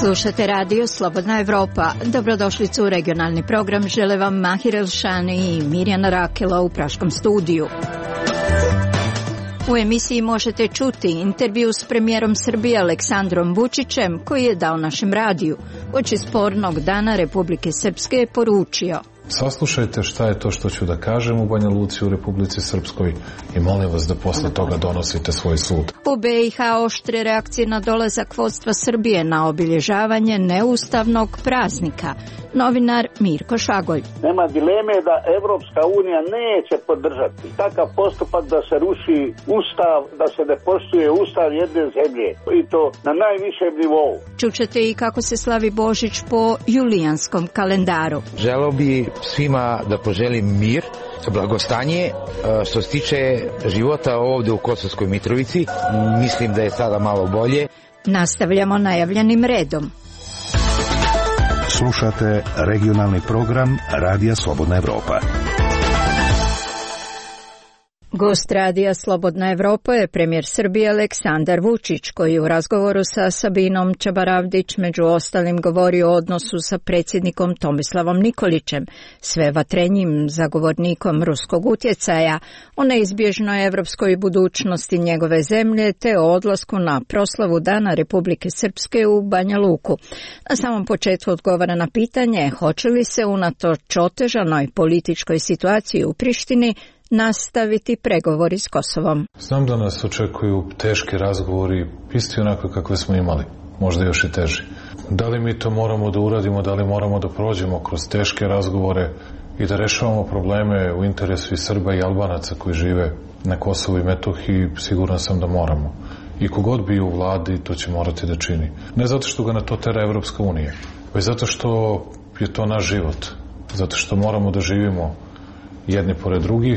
Slušate radio Slobodna Evropa. Dobrodošlicu u regionalni program. Žele vam Mahir Elšani i Mirjana Rakela u Praškom studiju. U emisiji možete čuti intervju s premijerom Srbije Aleksandrom Vučićem, koji je dao našem radiju. Uoči spornog dana Republike Srpske je poručio: saslušajte šta je to što ću da kažem u Banja Luci u Republici Srpskoj i molim vas da posle toga donosite svoj sud. U BiH oštre reakcije na dolazak vodstva Srbije na obilježavanje neustavnog praznika. Novinar Mirko Šagolj. Nema dileme da Evropska unija neće podržati takav postupak da se ruši ustav, da se ne poštuje ustav jedne zemlje i to na najvišem nivou. Čućete i kako se slavi Božić po julijanskom kalendaru. Želeo bi svima da poželim mir, blagostanje. Što se tiče života ovdje u Kosovskoj Mitrovici, mislim da je sada malo bolje. Nastavljamo najavljenim redom. Slušate regionalni program Radija Slobodna Evropa. Gost Radija Slobodna Evropa je premijer Srbije Aleksandar Vučić, koji u razgovoru sa Sabinom Čabaravdić među ostalim govori o odnosu sa predsjednikom Tomislavom Nikolićem, sve vatrenjim zagovornikom ruskog utjecaja, o neizbježnoj evropskoj budućnosti njegove zemlje te o odlasku na proslavu Dana Republike Srpske u Banja Luku. Na samom početku odgovara na pitanje hoće li se unatoč otežanoj političkoj situaciji u Prištini nastaviti pregovori s Kosovom. Znam da nas očekuju teški razgovori, isti onako kakve smo imali, možda još i teži. Da li mi to moramo da uradimo, da li moramo da prođemo kroz teške razgovore i da rešavamo probleme u interesu i Srba i Albanaca koji žive na Kosovu i Metohiji, siguran sam da moramo. I kogod bi u vladi, to će morati da čini. Ne zato što ga na to tera Evropska unija, već zato što je to naš život. Zato što moramo da živimo jedni pored drugih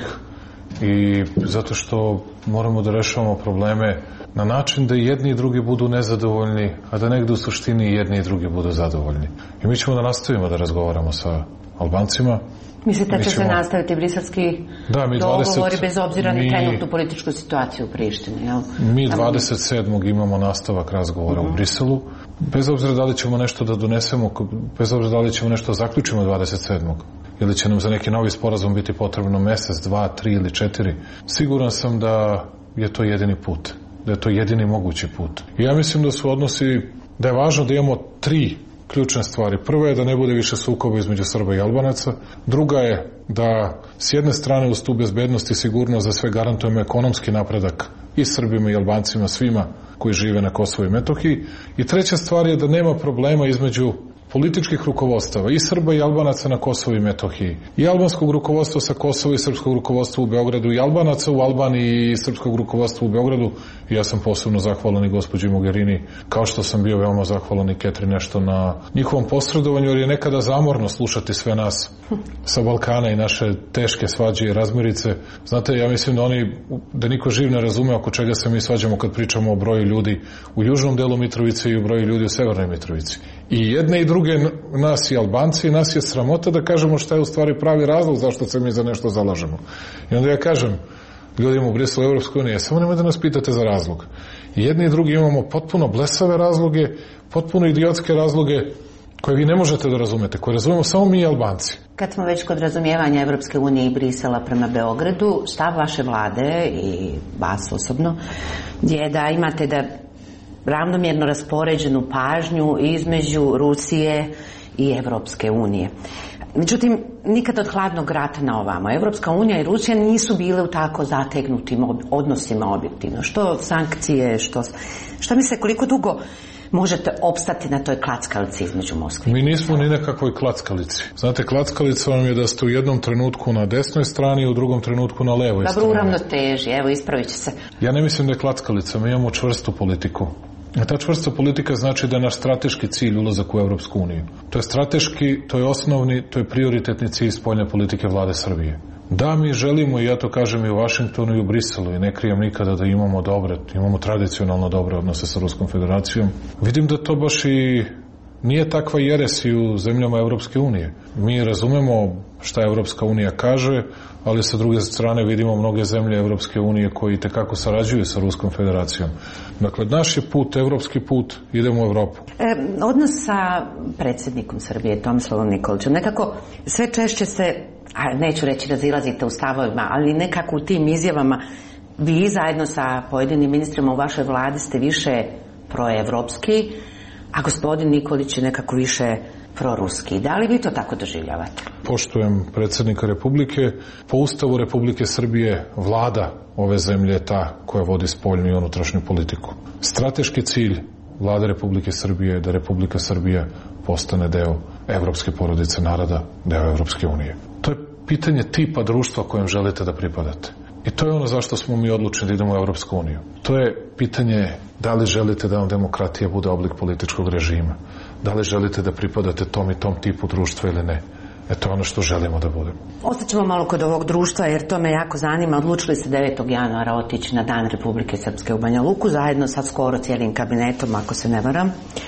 i zato što moramo da rešavamo probleme na način da jedni i drugi budu nezadovoljni, a da negde u suštini jedni i drugi budu zadovoljni. I mi ćemo da nastavimo da razgovaramo sa Albancima. Mislite da će se nastaviti briselski dogovori bez obzira na trenutnu političku situaciju u Prištini, jel? Mi 27. imamo nastavak razgovora u Briselu. Bez obzira da li ćemo nešto da donesemo, bez obzira da li ćemo nešto zaključimo 27. ili će nam za neki novi sporazum biti potrebno mesec, 2, 3 ili 4. Siguran sam da je to jedini put, da je to jedini mogući put. I ja mislim da su odnosi, da je važno da imamo 3 ključne stvari. Prva je da ne bude više sukoba između Srba i Albanaca. Druga je da s jedne strane uz tu bezbednost i sigurnost za sve garantujemo ekonomski napredak i Srbima i Albancima, svima koji žive na Kosovu i Metohiji. I treća stvar je da nema problema između političkih rukovodstava i Srba i Albanaca na Kosovu i Metohiji, i albanskog rukovodstva sa Kosova i srpskog rukovodstva u Beogradu, i Albanaca u Albaniji i srpskog rukovodstva u Beogradu. I ja sam posebno zahvalan i gospođi Mogherini, kao što sam bio veoma zahvalan i Catherine Ashton na njihovom posredovanju, jer je nekada zamorno slušati sve nas sa Balkana i naše teške svađe i razmirice. Znate, ja mislim da niko živ ne razume oko čega se mi svađamo kad pričamo o broju ljudi u južnom delu Mitrovice i o broju ljudi u severnoj Mitrovici. I jedne i druge, nas i Albanci, nas je sramota da kažemo šta je u stvari pravi razlog zašto se mi za nešto zalažemo. I onda ja kažem ljudima u Briselu Evropske unije, samo nemoj da nas pitate za razlog. I jedni i drugi imamo potpuno blesave razloge, potpuno idiotske razloge koje vi ne možete da razumete, koje razumemo samo mi i Albanci. Kad smo već kod razumijevanja Evropske unije i Brisela prema Beogradu, stav vaše vlade i vas osobno je da imate da ravnomjerno raspoređenu pažnju između Rusije i Evropske unije. Međutim, nikad od hladnog rata na ovamo. Evropska unija i Rusija nisu bile u tako zategnutim odnosima objektivno. Što sankcije, što misle, koliko dugo možete opstati na toj klackalici između Moskve? Mi nismo ni nekakvoj klackalici. Znate, klackalica vam je da ste u jednom trenutku na desnoj strani i u drugom trenutku na levoj strani. Dobro, uravnoteži, evo, ispravit će se. Ja ne mislim da je klackalica, mi imamo čvrstu politiku. A ta čvrsta politika znači da je naš strateški cilj ulazak u Evropsku uniju. To je strateški, to je osnovni, to je prioritetni cilj spoljne politike vlade Srbije. Da, mi želimo, i ja to kažem i u Vašingtonu i u Briselu, i ne krijem nikada da imamo tradicionalno dobre odnose sa Ruskom federacijom. Vidim da to baš i Nije takva jeres i u zemljama Evropske unije. Mi razumemo šta Evropska unija kaže, ali sa druge strane vidimo mnoge zemlje Evropske unije koji itekako sarađuju sa Ruskom federacijom. Dakle, naš je put, evropski put, idemo u Evropu. Odnos sa predsjednikom Srbije, Tomislavom Nikolićem, nekako sve češće se, neću reći razilazite u stavovima, ali nekako u tim izjavama vi zajedno sa pojedinim ministrima u vašoj vladi ste više proevropski, a gospodin Nikolić je nekako više proruski. Da li vi to tako doživljavate? Poštujem predsjednika Republike. Po Ustavu Republike Srbije vlada ove zemlje je ta koja vodi spoljnu i unutrašnju politiku. Strateški cilj vlade Republike Srbije je da Republika Srbija postane deo evropske porodice naroda, deo Evropske unije. To je pitanje tipa društva kojem želite da pripadate. I to je ono zašto smo mi odlučeni da idemo u Evropsku uniju. To je pitanje da li želite da vam demokratija bude oblik političkog režima. Da li želite da pripadate tom i tom tipu društva ili ne. To je ono što želimo da budemo. Ostaćemo malo kod ovog društva jer to me jako zanima. Odlučili se 9. januara otići na Dan Republike Srpske u Banja Luku zajedno sa skoro cijelim kabinetom, ako se ne varam.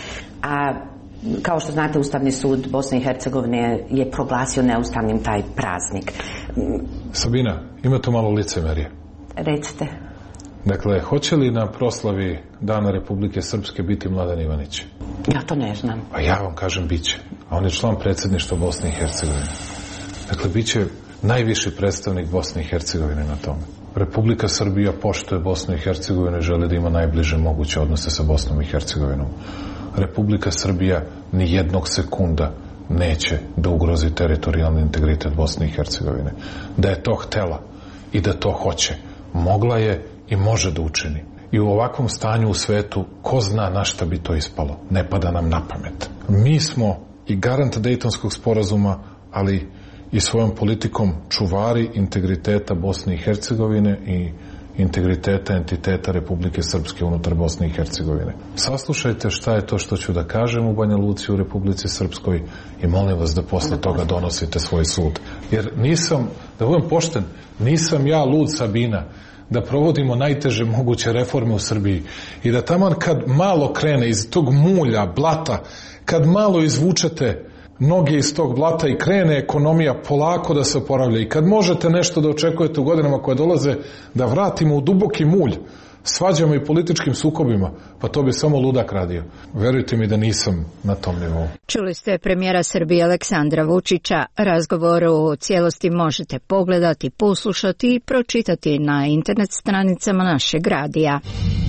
A kao što znate, Ustavni sud Bosne i Hercegovine je proglasio neustavnim taj praznik. Sabina, ima tu malo licemerje. Recite. Dakle, hoće li na proslavi Dana Republike Srpske biti Mladen Ivanić? Ja to ne znam. Pa ja vam kažem biće. A on je član predsjedništva Bosne i Hercegovine. Dakle, biće najviši predstavnik Bosne i Hercegovine na tome. Republika Srbija poštuje Bosnu i Hercegovinu i želi da ima najbliže moguće odnose sa Bosnom i Hercegovinom. Republika Srbija ni jednog sekunda neće da ugrozi teritorijalni integritet Bosne i Hercegovine. Da je to htela i da to hoće, mogla je i može da učini. I u ovakvom stanju u svetu, ko zna na šta bi to ispalo. Ne pada nam na pamet. Mi smo i garant Dejtonskog sporazuma, ali i svojom politikom čuvari integriteta Bosne i Hercegovine i integriteta entiteta Republike Srpske unutar Bosne i Hercegovine. Saslušajte šta je to što ću da kažem u Banja Luci u Republici Srpskoj i molim vas da posle toga donosite svoj sud. Jer nisam, da budem pošten, nisam ja lud Sabina da provodimo najteže moguće reforme u Srbiji i da taman kad malo krene iz tog mulja, blata, kad malo izvučete noge iz tog blata i krene ekonomija polako da se oporavlja i kad možete nešto da očekujete u godinama koje dolaze da vratimo u duboki mulj svađama i političkim sukobima, pa to bi samo ludak radio. Verujte mi da nisam na tom nivou. Čuli ste premijera Srbije Aleksandra Vučića. Razgovor u cijelosti možete pogledati, poslušati i pročitati na internet stranicama našeg radija.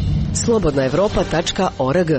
slobodnaevropa.org.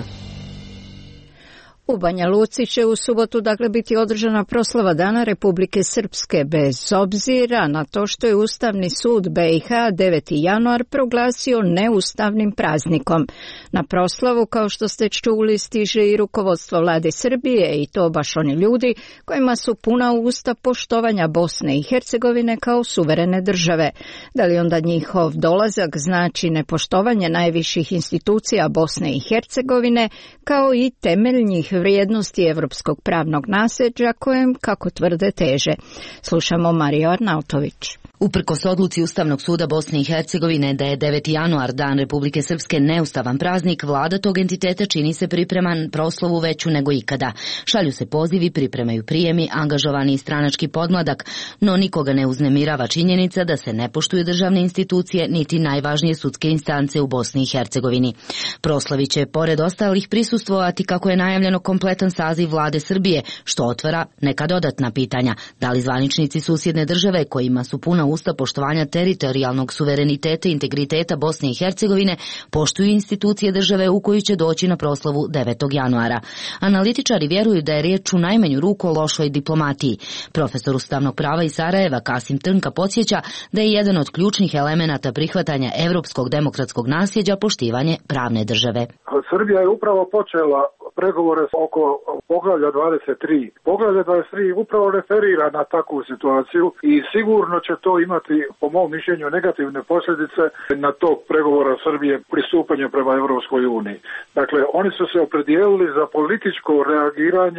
U Banja Luci će u subotu biti održana proslava Dana Republike Srpske, bez obzira na to što je Ustavni sud BiH 9. januar proglasio neustavnim praznikom. Na proslavu, kao što ste čuli, stiže i rukovodstvo vlade Srbije i to baš oni ljudi kojima su puna usta poštovanja Bosne i Hercegovine kao suverene države. Da li onda njihov dolazak znači nepoštovanje najviših institucija Bosne i Hercegovine kao i temeljnih vrijednosti evropskog pravnog nasljeđa kojem, kako tvrde, teže. Slušamo Mariju Arnautović. Uprkos odluci Ustavnog suda Bosne i Hercegovine da je 9. januar Dan Republike Srpske neustavan praznik, vlada tog entiteta čini se pripreman proslavu veću nego ikada. Šalju se pozivi, pripremaju prijemi, angažovani i stranački podmladak, no nikoga ne uznemirava činjenica da se ne poštuju državne institucije niti najvažnije sudske instance u Bosni i Hercegovini. Proslavi će, pored ostalih, prisustvovati, kako je najavljeno, kompletan saziv vlade Srbije, što otvara neka dodatna pitanja. Da li zvaničnici susjedne države, kojima su puna usta poštovanja teritorijalnog suvereniteta i integriteta Bosne i Hercegovine, poštuju institucije države u koju će doći na proslavu 9. januara. Analitičari vjeruju da je riječ u najmanju ruku o lošoj diplomatiji. Profesor ustavnog prava iz Sarajeva Kasim Trnka podsjeća da je jedan od ključnih elemenata prihvatanja evropskog demokratskog nasljeđa poštivanje pravne države. Srbija je upravo počela pregovore oko poglavlja 23. Poglavlje 23 upravo referira na takvu situaciju i sigurno će to imati, po mom mišljenju, negativne posljedice na tog pregovora Srbije pristupanje prema Evropskoj uniji. Dakle, oni su se opredijelili za političko reagiranje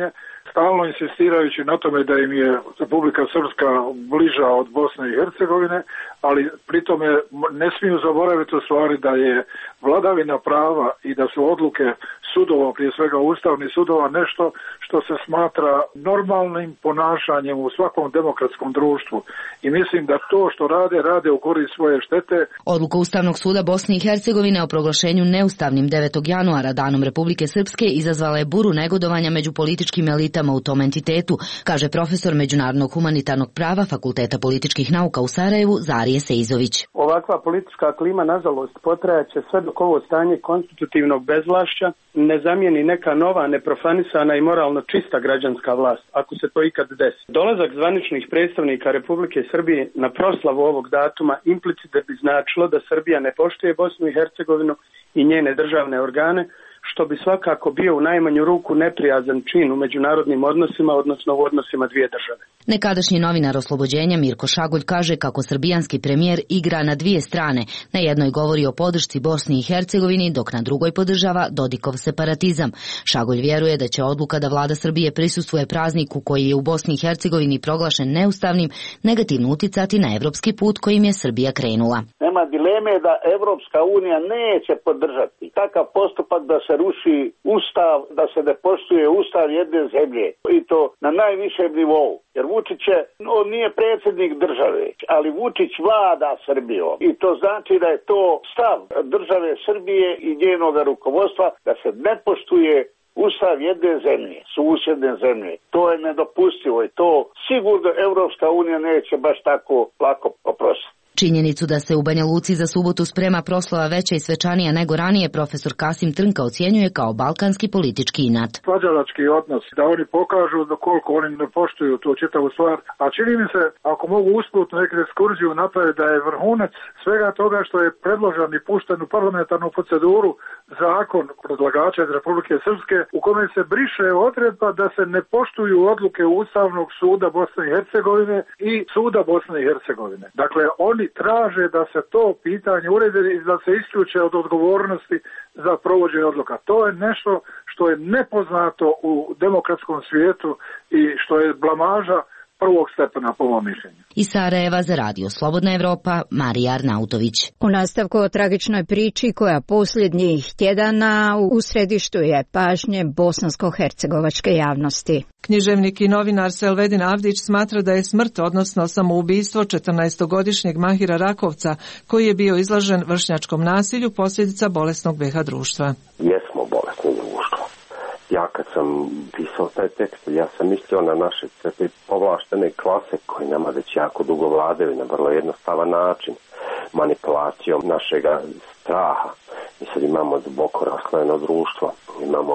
stalno insistirajući na tome da im je Republika Srpska bliža od Bosne i Hercegovine, ali pritome ne smiju zaboraviti u stvari da je vladavina prava i da su odluke sudova, prije svega ustavnih sudova, nešto što se smatra normalnim ponašanjem u svakom demokratskom društvu. I mislim da to što rade u korist svoje štete. Odluka Ustavnog suda Bosne i Hercegovine o proglašenju neustavnim 9. januara Danom Republike Srpske izazvala je buru negodovanja među političkim elitama u tom entitetu, kaže profesor međunarodnog humanitarnog prava Fakulteta političkih nauka u Sarajevu Zarije Sejzović. Ovakva politička klima, nažalost, potrajaće sve dok ovo stanje konstitutivnog bezvlašća ne zamijeni neka nova, neprofanisana i moralno čista građanska vlast, ako se to ikad desi. Dolazak zvaničnih predstavnika Republike Srbije na proslavu ovog datuma implicite bi značilo da Srbija ne poštuje Bosnu i Hercegovinu i njene državne organe, što bi svakako bio u najmanju ruku neprijazan čin u međunarodnim odnosima, odnosno u odnosima dvije države. Nekadašnji novinar Oslobođenja Mirko Šagulj kaže kako srbijanski premijer igra na dvije strane. Na jednoj govori o podršci Bosni i Hercegovini, dok na drugoj podržava Dodikov separatizam. Šagulj vjeruje da će odluka da vlada Srbije prisustvuje prazniku koji je u Bosni i Hercegovini proglašen neustavnim negativno uticati na evropski put kojim je Srbija krenula. Nema dileme da Evropska unija neće podržati takav postupak da se ruši ustav, da se ne poštuje ustav jedne zemlje i to na najvišem nivou. Jer Vučić on nije predsjednik države, ali Vučić vlada Srbijom i to znači da je to stav države Srbije i njenog rukovodstva da se ne poštuje ustav jedne zemlje, susjedne zemlje. To je nedopustivo i to sigurno Evropska unija neće baš tako lako oprostiti. Činjenicu da se u Banja Luci za subotu sprema proslava veća i svečanija nego ranije, profesor Kasim Trnka ocjenjuje kao balkanski politički inat. Svađalački odnos, da oni pokažu da koliko oni ne poštuju tu čitavu stvar, a čini mi se, ako mogu usputno neku ekskurziju napraviti, da je vrhunac svega toga što je predložen i pušten u parlamentarnu proceduru zakon predlagača iz Republike Srpske u kome se briše odredba da se ne poštuju odluke Ustavnog suda Bosne i Hercegovine i suda Bosne i Hercegovine. Dakle, oni traže da se to pitanje uredi i da se isključe od odgovornosti za provođenje odluka. To je nešto što je nepoznato u demokratskom svijetu i što je blamaža prvog stepena po mom mišljenju. Iz Sarajeva za Radio Slobodna Evropa, Marija Arnautović. U nastavku o tragičnoj priči koja posljednjih tjedana u središtu je pažnje bosansko-hercegovačke javnosti. Književnik i novinar Selvedin Avdić smatra da je smrt, odnosno samoubistvo 14-godišnjeg Mahira Rakovca, koji je bio izložen vršnjačkom nasilju, posljedica bolesnog BH društva. Jesmo bolesno društvo. Ja kad sam pisao taj tekst, ja sam mislio na naše povlaštene klase koji nama već jako dugo vladaju na vrlo jednostavan način, manipulacijom našega straha. Mi sad imamo duboko raslojeno društvo, imamo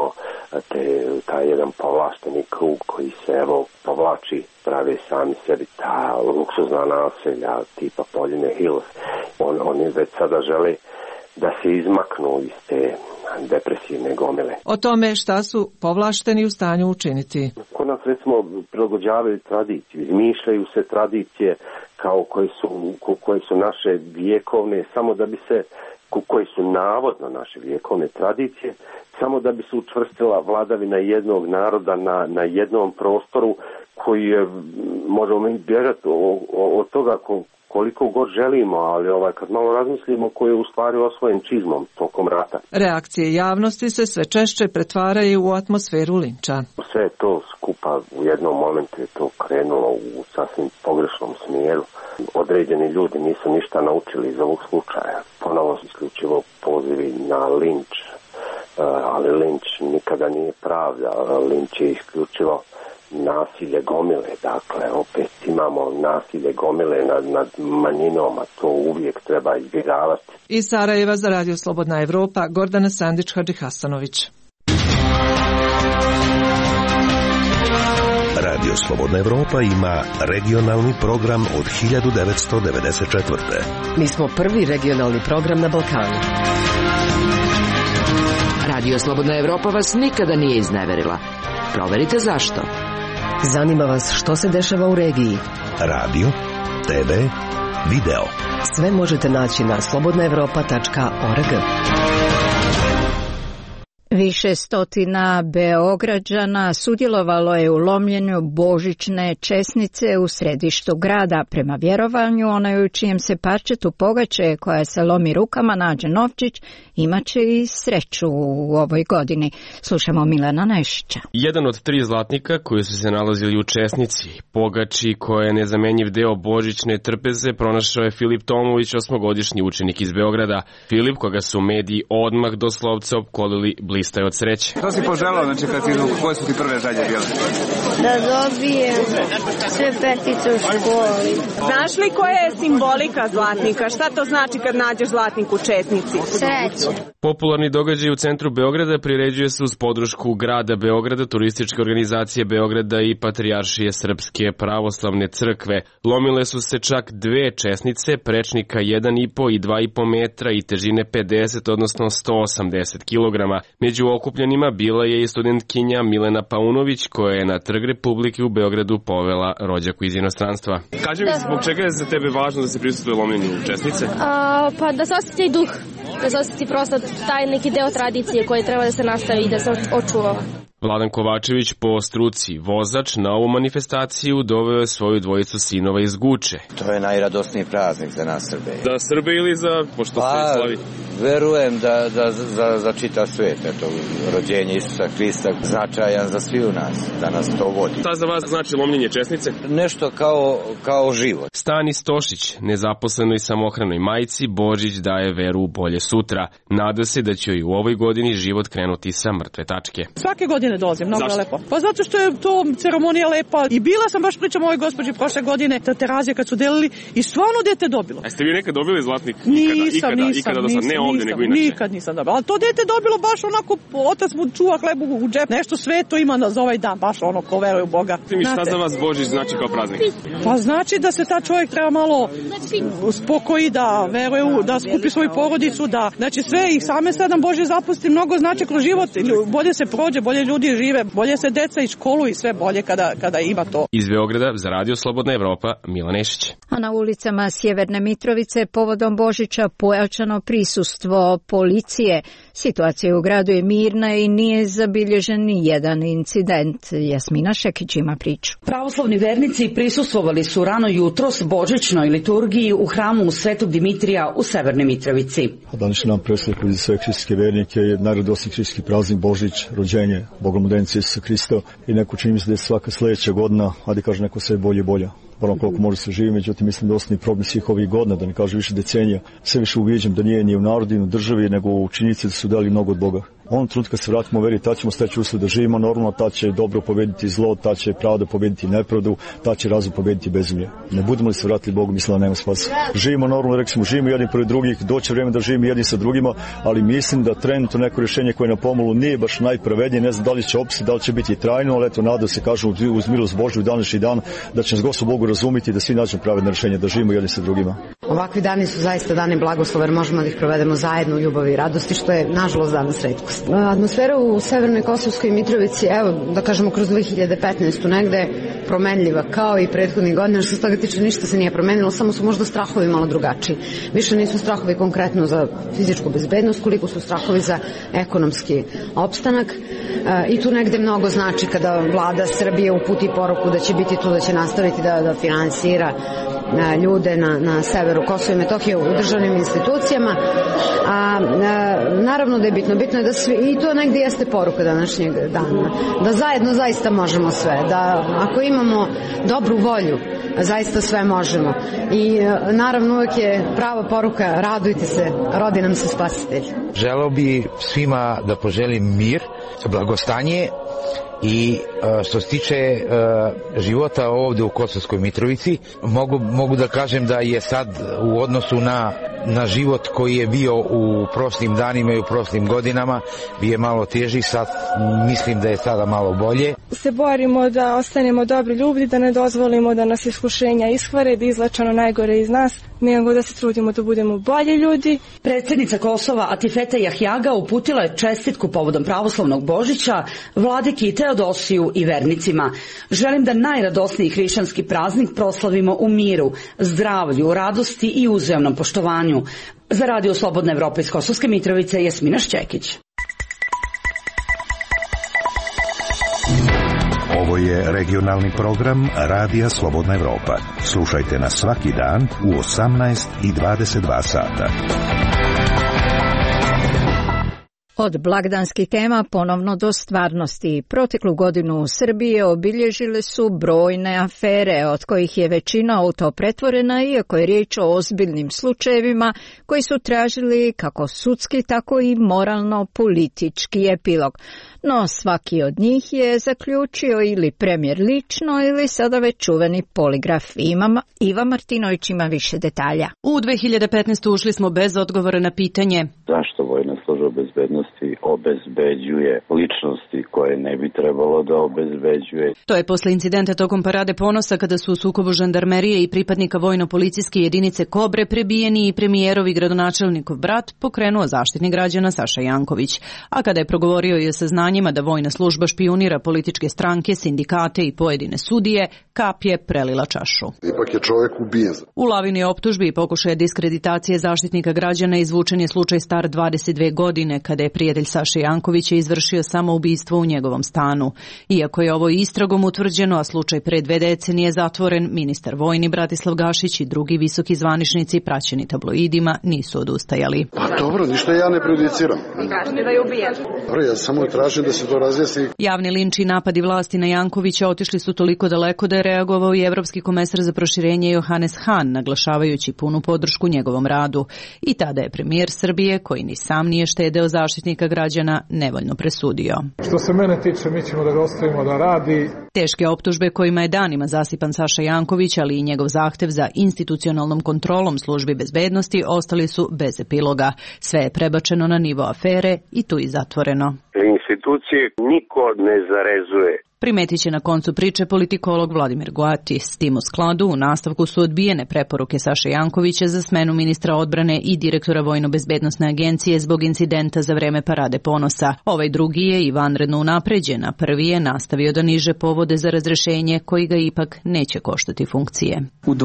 taj jedan povlašteni krug koji se povlači, pravi sami sebi ta luksuzna naselja tipa Poljine Hills. Oni već sada žele da se izmaknu iz te depresivne gomile. O tome šta su povlašteni u stanju učiniti. Kod nas recimo prilagođavaju tradiciju, izmišljaju se tradicije kao koje su naše vjekovne, samo da bi se, koje su navodno naše vjekovne tradicije, samo da bi se učvrstila vladavina jednog naroda na jednom prostoru koji je, možemo mi bježati od toga koliko god želimo, ali kad malo razmislimo koji je u stvari osvojen čizmom tokom rata. Reakcije javnosti se sve češće pretvaraju u atmosferu linča. Sve to skupa u jednom momentu je to krenulo u sasvim pogrešnom smjeru. Određeni ljudi nisu ništa naučili iz ovog slučaja. Ponovo isključivo pozivi na linč, ali linč nikada nije pravda. Linč je isključivo nasilje gomile, dakle opet imamo nasilje gomile nad manjinom, a to uvijek treba izbjegavati. Iz Sarajeva za Radio Slobodna Evropa, Gordana Sandić-Hadžihasanović. Radio Slobodna Evropa ima regionalni program od 1994. Mi smo prvi regionalni program na Balkanu. Radio Slobodna Evropa vas nikada nije izneverila. Proverite zašto. Zanima vas što se dešava u regiji. Radio, TV, video. Sve možete naći na slobodnaevropa.org. Više stotina Beograđana sudjelovalo je u lomljenju božićne česnice u središtu grada. Prema vjerovanju, onaj u čijem se parčetu pogače koja se lomi rukama nađe novčić, imaće i sreću u ovoj godini. Slušamo Milana Nešića. Jedan od 3 zlatnika koji su se nalazili u česnici, pogači koja je nezamenjiv deo božićne trpeze, pronašao je Filip Tomović, 8-godišnji učenik iz Beograda. Filip, koga su mediji odmah doslovce opkolili, blistaje od sreće. Što si poželao, znači kad koje su ti prve želje bile? Da dobijem sve petice u školi. Znaš li koja je simbolika zlatnika? Šta to znači kad nađeš zlatnik u česnici? Sreće. Popularni događaj u centru Beograda priređuje se uz podršku grada Beograda, turističke organizacije Beograda i Patrijaršije Srpske pravoslavne crkve. Lomile su se čak 2 česnice, prečnika 1,5 i 2,5 metra i težine 50, odnosno 180 kilograma. Među okupljenima bila je i studentkinja Milena Paunović, koja je na Trg Republike u Beogradu povela rođaku iz inostranstva. Kaži mi, zbog čega je za tebe važno da se prisustvuje lomljenju česnice? Pa da se osjeti duh, da se osjeti prosto taj neki deo tradicije koji treba da se nastavi i da se očuva. Vladan Kovačević, po struci vozač, na ovu manifestaciju doveo je svoju dvojicu sinova iz Guče. To je najradosniji praznik za nas Srbe. Za Srbe ili za, pošto se slavi? Verujem za čitav svet. Eto, rođenje Isusa Hrista značajan za svi u nas, da nas to vodi. Šta za vas znači lomljenje česnice? Nešto kao život. Stani Stošić, nezaposlenoj samohranoj majci, Božić daje veru u bolje sutra. Nada se da će joj u ovoj godini život krenuti sa mrtve tačke. Svake godine dolazim, mnogo je lepo. Pa zato što je to ceremonija lepa. I bila sam, baš pričam ovoj gospođi prošle godine, ta Terazija kad su delili i stvarno dete dobilo. A ste vi nekad dobili zlatnik? Nisam. Ne ovdje, nego inače. Nikad nisam dobila. Ali to dete dobilo baš onako, otac mu čuva hlebu u džep. Nešto sveto ima za ovaj dan, baš ono ko veruje u Boga. Šta za vas Božić znači kao praznik? Pa znači da se ta čovjek treba malo uspokoji, da veruje, da skupi svoju porodicu, da znači sve i same 7 Božje zapusti mnogo znači kroz život. Bolje se prođe, bolje ljudi žive, bolje se deca i školu i sve bolje kada ima to. Iz Beograda za Radio Slobodna Evropa, Milan Nešić. A na ulicama Sjeverne Mitrovice povodom Božića pojačano prisustvo policije. Situacija u gradu je mirna i nije zabilježen ni jedan incident. Jasmina Šekić ima priču. Pravoslavni vernici prisustvovali su rano jutros božićnoj liturgiji u hramu Svetog Dimitrija u Severnoj Mitrovici. Današnji dan predstavlja za sve hrišćanske vernike je najradosniji hrišćanski praznik Božić, rođenje Bogomoldenica Isusa Hrista i neko čini mi se da je svaka sljedeća godina, a da kaže neko sve bolje i bolje. Ono koliko može se živi, međutim mislim da osnovni problem svih ovih godina, da ne kaže više decenija, sve više uviđam da nije ni u narodu, ni u državi, nego u činjenici da su dali mnogo od Boga. Onom trenutku kad se vratimo u veri, ta ćemo steći uslov da živimo normalno, ta će dobro pobediti zlo, ta će pravda pobediti nepravdu, ta će razum pobediti bezumlje. Ne budemo li se vratili Bogu, mislim da nema spasa. Živimo normalno, rekli smo, živimo jedni pored drugih, doće vrijeme da živimo jedni sa drugima, ali mislim da trenutno neko rješenje koje na pomolu nije baš najpravednije, ne znam da li će opstati, da li će biti trajno, ali eto nadam se, kažu uz milost Božju u današnji dan, da će nas Gospod Bogu razumiti da svi nađemo pravedno rješenje, da živimo jedni sa drugima. Ovakvi dani su zaista dani blagoslova, jer možemo da ih provedemo zajedno u ljubavi i radosti, što je nažalost danas retkost. Atmosfera u Severnoj Kosovskoj Mitrovici, evo da kažemo kroz 2015. negde promenljiva kao i prethodnih godina, što se toga tiče ništa se nije promenilo, samo su možda strahovi malo drugačiji. Više nisu strahovi konkretno za fizičku bezbednost, koliko su strahovi za ekonomski opstanak i tu negde mnogo znači kada vlada Srbije uputi poruku da će biti tu, da će nastaviti da finansira ljude na severu Kosova i Metohije u državnim institucijama. Naravno da je bitno je da svi, i to negdje jeste poruka današnjeg dana, da zajedno zaista možemo sve, da ako imamo dobru volju, zaista sve možemo. I naravno uvek je prava poruka, radujte se, rodi nam se spasitelj. Želeo bi svima da poželim mir, blagostanje i što se tiče života ovdje u Kosovskoj Mitrovici, mogu da kažem da je sad u odnosu na život koji je bio u prošlim danima i u prošlim godinama bio malo teži, sad mislim da je sada malo bolje. Se borimo da ostanemo dobri ljudi, da ne dozvolimo da nas iskušenja ishvare, da izvlačano najgore iz nas, nego da se trudimo da budemo bolji ljudi. Predsjednica Kosova Atifete Jahjaga uputila je čestitku povodom pravoslavnog Božića vladiki Teodosiju i vernicima. Želim da najradosniji hrišćanski praznik proslavimo u miru, zdravlju, radosti i uzajamnom poštovanju. Za Radio Slobodna Evropa iz Kosovske Mitrovice, Jasmina Šćekić. je regionalni program Radija Slobodna Evropa. Slušajte nas svaki dan u 18 i 22 sata. Od blagdanskih tema ponovno do stvarnosti. Proteklu godinu u Srbiji obilježile su brojne afere, od kojih je većina u to pretvorena, iako je riječ o ozbiljnim slučajevima koji su tražili kako sudski, tako i moralno-politički epilog. No svaki od njih je zaključio ili premijer lično ili sada već čuveni poligraf. Iva Martinović ima više detalja. U 2015. ušli smo bez odgovora na pitanje zašto Vojna služba bezbednosti obezbeđuje ličnosti koje ne bi trebalo da obezbeđuje. To je posle incidenta tokom Parade ponosa kada su u sukobu žandarmerije i pripadnika vojno-policijske jedinice Kobre prebijeni i premijerovi gradonačelnikov brat pokrenuo Zaštitnik građana Saša Janković. A kada je progovorio i o saznanjima da vojna služba špijunira političke stranke, sindikate i pojedine sudije, kap je prelila čašu. Ipak je čovjek ubijen. U lavini optužbi i pokušaja diskreditacije Zaštitnika građana izvučen je slučaj star 22 godine kada je prijatelj Saše Jankovića izvršio samoubistvo u njegovom stanu. Iako je ovo istragom utvrđeno, a slučaj pre 2 decenije zatvoren, ministar vojni Bratislav Gašić i drugi visoki zvaničnici praćeni tabloidima nisu odustajali. Pa dobro, ništa ja ne prejudiciram. Kažete da je ubijen. Dobro, ja samo tražim da se to razjasni. Javni linč i napadi vlasti na Jankovića otišli su toliko daleko da je reagovao i evropski komesar za proširenje Johannes Hahn, naglašavajući punu podršku njegovom radu. I tada je premijer Srbije, koji ni sam nije štedeo Zaštitnika građana, nevoljno presudio. Što se mene tiče, mi ćemo da ga ostavimo da radi. Teške optužbe kojima je danima zasipan Saša Janković, ali i njegov zahtev za institucionalnom kontrolom službi bezbednosti ostali su bez epiloga. Sve je prebačeno na nivo afere i tu i zatvoreno. Institucije niko ne zarezuje. Primetit će na koncu priče politikolog Vladimir Goati. S tim u skladu u nastavku su odbijene preporuke Saše Jankovića za smenu ministra odbrane i direktora Vojno-bezbednosne agencije zbog incidenta za vreme Parade ponosa. Ovaj drugi je i vanredno unapređen, a prvi je nastavio da niže povode za razrešenje koji ga ipak neće koštati funkcije. U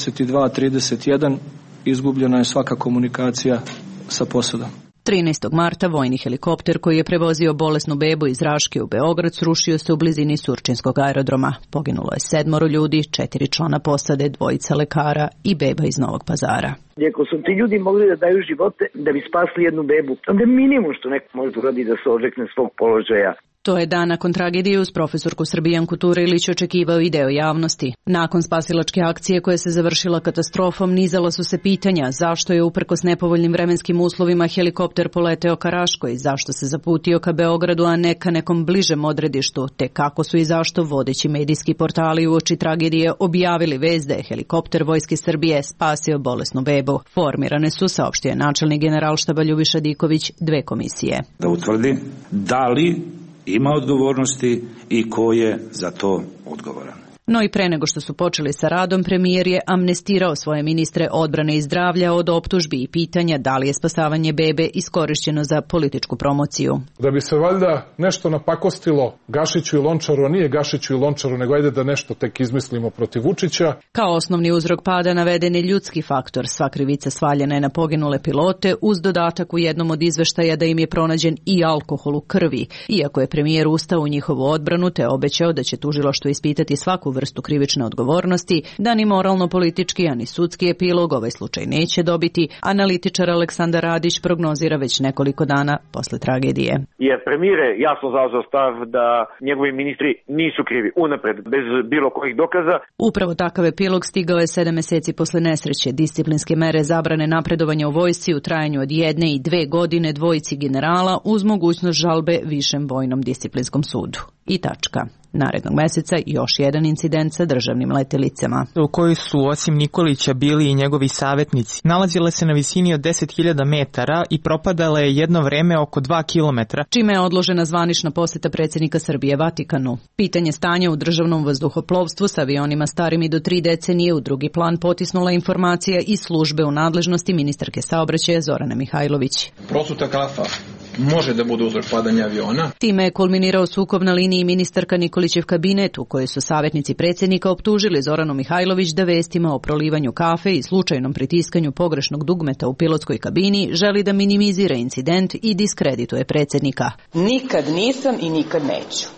22:31 izgubljena je svaka komunikacija sa posadom. 13. marta vojni helikopter koji je prevozio bolesnu bebu iz Raške u Beograd srušio se u blizini Surčinskog aerodroma. Poginulo je 7 ljudi, 4 člana posade, 2 lekara i beba iz Novog Pazara. Ako su ti ljudi mogli da daju živote da bi spasli jednu bebu, onda je minimum što neko može uradi da se odrekne svog položaja. To je dan nakon tragedije uz profesorku Srbijanku Turilić očekivao i deo javnosti. Nakon spasilačke akcije koja se završila katastrofom, nizala su se pitanja zašto je uprkos nepovoljnim vremenskim uslovima helikopter poleteo ka Raškoj, zašto se zaputio ka Beogradu, a ne ka nekom bližem odredištu, te kako su i zašto vodeći medijski portali uoči tragedije objavili vest da je helikopter Vojske Srbije spasio bolesnu bebu. Formirane su, saopštio je načelnik Generalštaba Ljubiša Diković, 2 komisije. Da utvrdi da li ima odgovornosti i ko je za to odgovoran. No i pre nego što su počeli sa radom, premijer je amnestirao svoje ministre odbrane i zdravlja od optužbi i pitanja da li je spasavanje bebe iskorišćeno za političku promociju. Da bi se valjda nešto napakostilo Gašiću i Lončaru, a nije Gašiću i Lončaru, nego ajde da nešto tek izmislimo protiv Vučića. Kao osnovni uzrok pada naveden je ljudski faktor. Sva krivica svaljena je na poginule pilote, uz dodatak u jednom od izveštaja da im je pronađen i alkohol u krvi. Iako je premijer ustao u njihovu odbranu te obećao da će tužilaštvo ispitati svaku vrstu krivične odgovornosti, da ni moralno-politički, a ni sudski epilog ovaj slučaj neće dobiti, analitičar Aleksandar Radić prognozira već nekoliko dana posle tragedije. Jer premijer je jasno zauzeo stav da njegovi ministri nisu krivi unapred, bez bilo kojih dokaza. Upravo takav epilog stigao je 7 meseci posle nesreće. Disciplinske mere zabrane napredovanja u vojsci u trajanju od 1 i 2 godine 2 generala uz mogućnost žalbe Višem vojnom disciplinskom sudu. I tačka. Narednog meseca još jedan incident sa državnim letelicama. U kojoj su osim Nikolića bili i njegovi savjetnici. Nalazile se na visini od 10.000 metara i propadale je jedno vreme oko 2 kilometra. Čime je odložena zvanična poseta predsjednika Srbije Vatikanu. Pitanje stanja u državnom vazduhoplovstvu sa avionima starim i do 3 decenije u drugi plan potisnula informacija iz službe u nadležnosti ministarke saobraćaja Zorane Mihajlović. Prosuta kafa može da bude uzrok padanja aviona. Time je kulminirao sukob na liniji ministarka Nikolićev kabinet u kojoj su savjetnici predsjednika optužili Zoranu Mihajlović da vestima o prolivanju kafe i slučajnom pritiskanju pogrešnog dugmeta u pilotskoj kabini želi da minimizira incident i diskredituje predsjednika. Nikad nisam i nikad neću.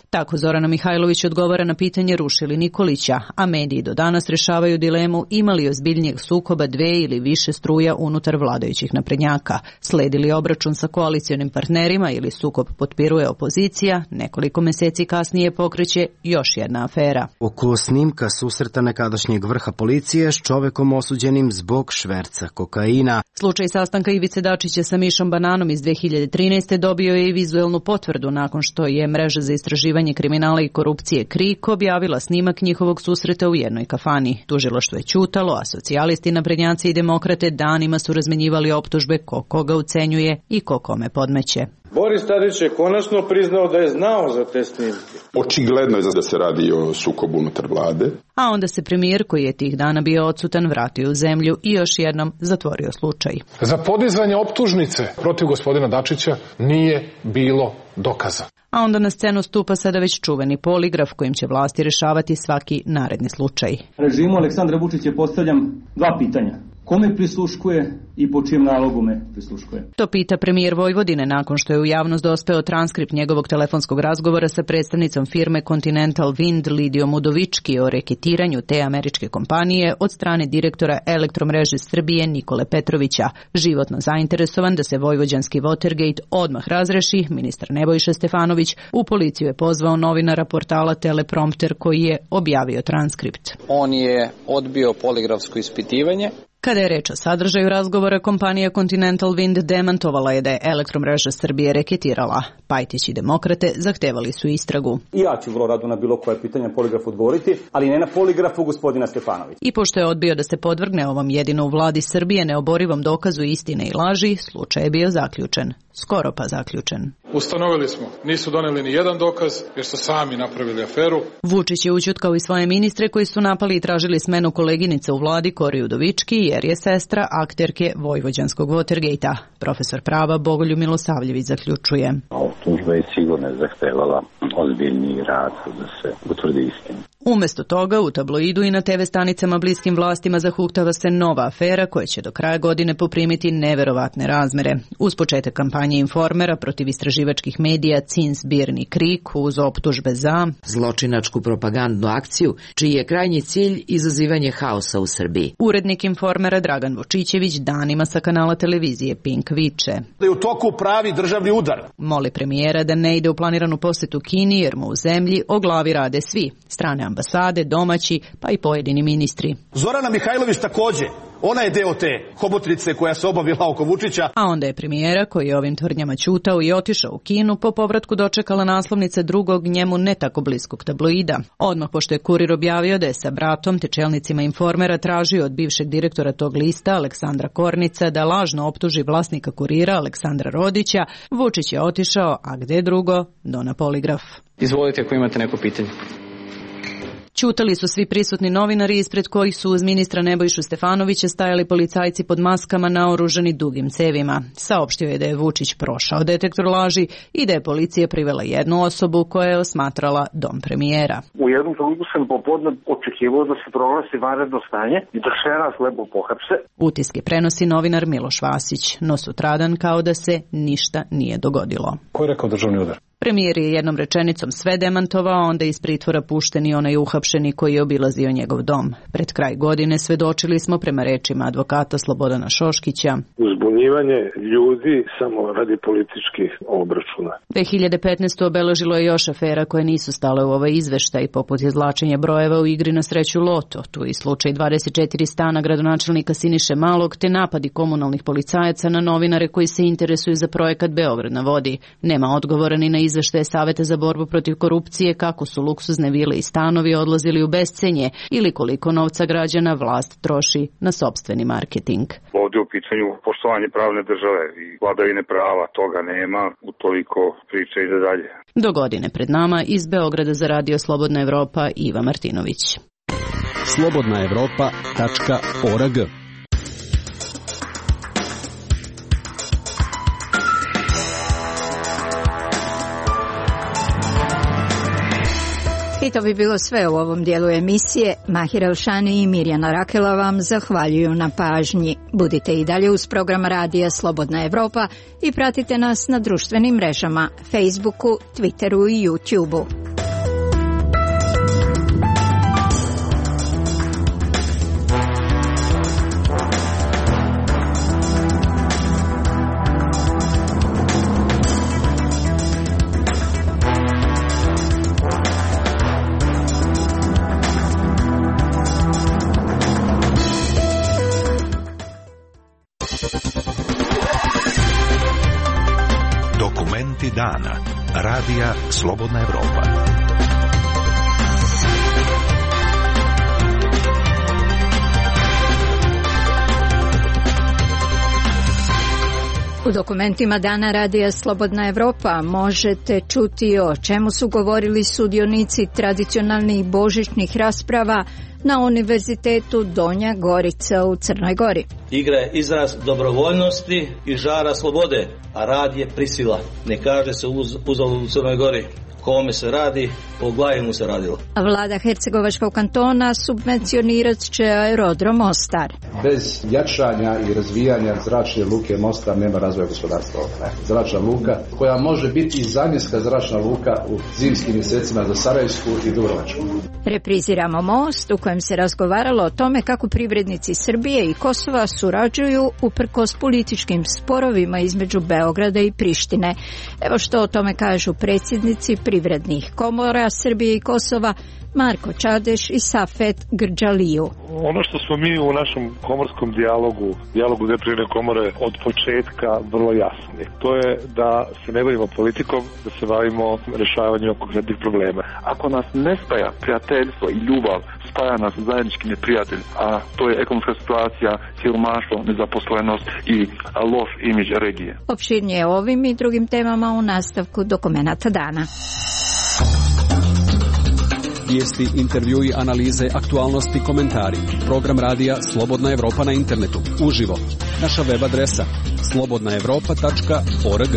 Tako Zorana Mihajlović odgovara na pitanje ruši li Nikolića, a mediji do danas rešavaju dilemu ima li ozbiljnijeg sukoba dve ili više struja unutar vladajućih naprednjaka. Sledi li obračun sa koalicionim partnerima ili sukob potpiruje opozicija, nekoliko meseci kasnije pokreće još jedna afera. Oko snimka susreta nekadašnjeg vrha policije s čovekom osuđenim zbog šverca kokaina. Slučaj sastanka Ivice Dačića sa Mišom Bananom iz 2013. dobio je i vizuelnu potvrdu nakon što je mreža za istraživanje kriminala i korupcije KRIK objavila snimak njihovog susreta u jednoj kafani. Tužilaštvo je ćutalo, a socijalisti, naprednjaci i demokrate danima su razmenjivali optužbe ko koga ucenjuje i ko kome podmeće. Boris Tadić je konačno priznao da je znao za te snimke. Očigledno je da se radi o sukobu unutar vlade. A onda se premijer, koji je tih dana bio odsutan, vratio u zemlju i još jednom zatvorio slučaj. Za podizanje optužnice protiv gospodina Dačića nije bilo dokaza. A onda na scenu stupa sada već čuveni poligraf kojim će vlasti rešavati svaki naredni slučaj. Režimu Aleksandra Vučića postavljam dva pitanja. Kome prisluškuje i po čijem nalogu me prisluškuje? To pita premijer Vojvodine nakon što je u javnost dospeo transkript njegovog telefonskog razgovora sa predstavnicom firme Continental Wind Lidijom Udovički o reketiranju te američke kompanije od strane direktora Elektromreže Srbije Nikole Petrovića. Životno zainteresovan da se vojvođanski Watergate odmah razreši, ministar Nebojša Stefanović u policiju je pozvao novinara portala Teleprompter koji je objavio transkript. On je odbio poligrafsko ispitivanje. Kada je reč o sadržaju razgovora, kompanija Continental Wind demantovala je da je Elektromreža Srbije reketirala. Pajtić i demokrate zahtevali su istragu. I ja ću vrlo rado na bilo koje pitanje poligrafu odgovoriti, ali ne na poligrafu gospodina Stefanovića. I pošto je odbio da se podvrgne ovom jedino u vladi Srbije neoborivom dokazu istine i laži, slučaj je bio zaključen. Skoro pa zaključen. Ustanovili smo, nisu doneli ni jedan dokaz jer su sami napravili aferu. Vučić je ućutkao i svoje ministre koji su napali i tražili smenu koleginice u vladi Kori Udovički jer je sestra akterke vojvođanskog Watergate-a. Profesor prava Bogoljub Milosavljević zaključuje. Optužba je sigurno zahtevala ozbiljniji rad da se utvrdi istina. Umesto toga, u tabloidu i na TV stanicama bliskim vlastima zahuktava se nova afera koja će do kraja godine poprimiti neverovatne razmere. Uz početak kampanje Informera protiv istraživačkih medija Cins, Birni, Krik uz optužbe za zločinačku propagandnu akciju, čiji je krajnji cilj izazivanje haosa u Srbiji. Urednik Informera Dragan Vočićević danima sa kanala televizije Pink viče. Da je u toku pravi državni udar. Moli premijera da ne ide u planiranu posetu Kini jer mu u zemlji o glavi rade svi, strane ambasade, domaći, pa i pojedini ministri. Zorana Mihajlović takođe. Ona je deo te hobotrice koja se obavila oko Vučića. A onda je premijera, koji je ovim tvrdnjama ćutao i otišao u Kinu, po povratku dočekala naslovnice drugog njemu ne tako bliskog tabloida. Odmah pošto je Kurir objavio da je sa bratom te čelnicima Informera tražio od bivšeg direktora tog lista Aleksandra Kornica da lažno optuži vlasnika Kurira Aleksandra Rodića, Vučić je otišao, a gde drugo, do na poligraf. Izvolite ako imate neko pitanje. Ćutali su svi prisutni novinari ispred kojih su uz ministra Nebojšu Stefanovića stajali policajci pod maskama naoružani dugim cevima. Saopštio je da je Vučić prošao detektor laži i da je policija privela jednu osobu koja je osmatrala dom premijera. U jednom trenutku sam popodne očekivao da se proglasi vanredno stanje i da se nas lepo pohapse. Utiske prenosi novinar Miloš Vasić, no sutradan kao da se ništa nije dogodilo. Ko je rekao državni udar? Premijer je jednom rečenicom sve demantovao, onda iz pritvora pušten i onaj uhapšeni koji je obilazio njegov dom. Pred kraj godine svedočili smo prema rečima advokata Slobodana Šoškića. Uzbunjivanje ljudi samo radi političkih obračuna. 2015. obeležilo je još afera koje nisu stale u ovaj izveštaj, poput izvlačenja brojeva u igri na sreću Loto. Tu i slučaj 24 stana gradonačelnika Siniše Malog, te napadi komunalnih policajaca na novinare koji se interesuju za projekat Beograd na vodi. Nema odgovora ni na izveštaje Saveta za borbu protiv korupcije kako su luksuzne vile i stanovi odlazili u bescenje ili koliko novca građana vlast troši na sopstveni marketing. Ovdje u pitanju poštovanje pravne države i vladavine prava, toga nema, utoliko priča ide dalje. Do godine pred nama iz Beograda za Radio Slobodna Evropa Iva Martinović. slobodnaevropa.org. I to bi bilo sve u ovom dijelu emisije. Mahir Elšani i Mirjana Rakela vam zahvaljuju na pažnji. Budite i dalje uz program Radija Slobodna Evropa i pratite nas na društvenim mrežama, Facebooku, Twitteru i YouTubeu. Dokumenti dana. Radija Slobodna Evropa. U dokumentima dana Radija Slobodna Evropa možete čuti o čemu su govorili sudionici tradicionalnih božićnih rasprava na Univerzitetu Donja Gorica u Crnoj Gori. Igra je izraz dobrovoljnosti i žara slobode, a rad je prisila. Ne kaže se uzalud u Crnoj Gori. Kome se radi, po glavi mu se radilo. Vlada Hercegovačkog kantona subvencionirat će aerodrom Mostar. Bez jačanja i razvijanja zračne luke Mostar nema razvoja gospodarstva. Zračna luka koja može biti zamjenska zračna luka u zimskim mjesecima za Sarajevsku i Dubrovačku. Repriziramo Most u kojem se razgovaralo o tome kako privrednici Srbije i Kosova surađuju uprkos političkim sporovima između Beograda i Prištine. Evo što o tome kažu predsjednici privrednih komora Srbije i Kosova Marko Čadeš i Safet Grđaliju. Ono što smo mi u našem komorskom dijalogu dve privredne komore od početka vrlo jasni. To je da se ne bavimo politikom, da se bavimo rješavanjem konkretnih problema. Ako nas ne spaja prijateljstvo i ljubav, spaja nas zajednički neprijatelj, a to je ekonomska situacija, siromaštvo, nezaposlenost i loš imidž regije. Opširnije o ovim i drugim temama u nastavku dokumenata dana. Vijesti, intervjui, analize, aktualnosti, komentari. Program radija Slobodna Evropa na internetu. Uživo. Naša web adresa slobodnaevropa.org.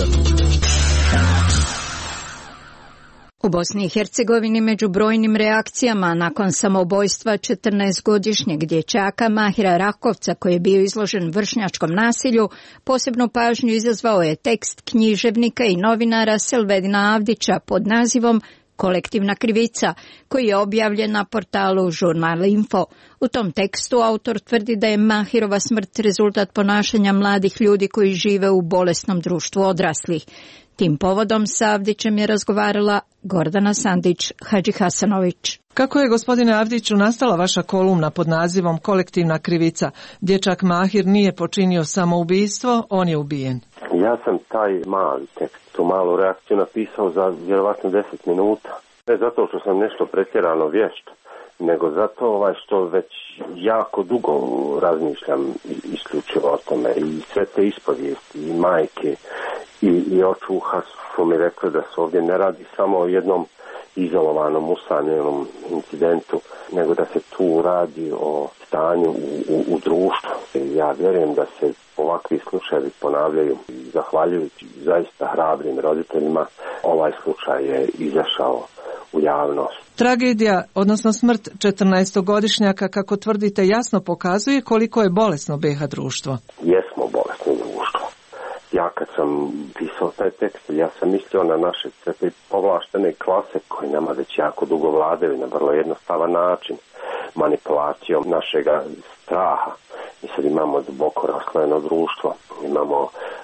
U Bosni i Hercegovini među brojnim reakcijama nakon samoubojstva 14-godišnjeg dječaka Mahira Rakovca koji je bio izložen vršnjačkom nasilju, posebnu pažnju izazvao je tekst književnika i novinara Selvedina Avdića pod nazivom Kolektivna krivica, koji je objavljen na portalu Žurnal Info. U tom tekstu autor tvrdi da je Mahirova smrt rezultat ponašanja mladih ljudi koji žive u bolesnom društvu odraslih. Tim povodom sa Avdićem je razgovarala Gordana Sandić Hadžihasanović. Kako je, gospodine Avdiću, nastala vaša kolumna pod nazivom Kolektivna krivica? Dječak Mahir nije počinio samoubistvo, on je ubijen. Ja sam taj mali tekst, tu malu reakciju napisao za vjerovatno 10 minuta. Ne zato što sam nešto pretjerano vješt, nego zato što već jako dugo razmišljam isključivo o tome. I sve te ispovijesti, i majke, i očuha su mi rekli da se ovdje ne radi samo o jednom izolovanom, usamljenom incidentu, nego da se tu radi o stanju u društvu. Ja vjerujem da se ovakvi slučajevi ponavljaju. Zahvaljujući zaista hrabrim roditeljima, ovaj slučaj je izašao u javnost. Tragedija, odnosno smrt 14-godišnjaka, kako tvrdite, jasno pokazuje koliko je bolesno BiH društvo. Jesmo bolesno društvo. Ja kad sam pisao taj tekst, ja sam mislio na naše povlaštene klase koji nama već jako dugo vladaju na vrlo jednostavan način, manipulacijom našega straha. Mi sad imamo duboko raslojeno društvo, imamo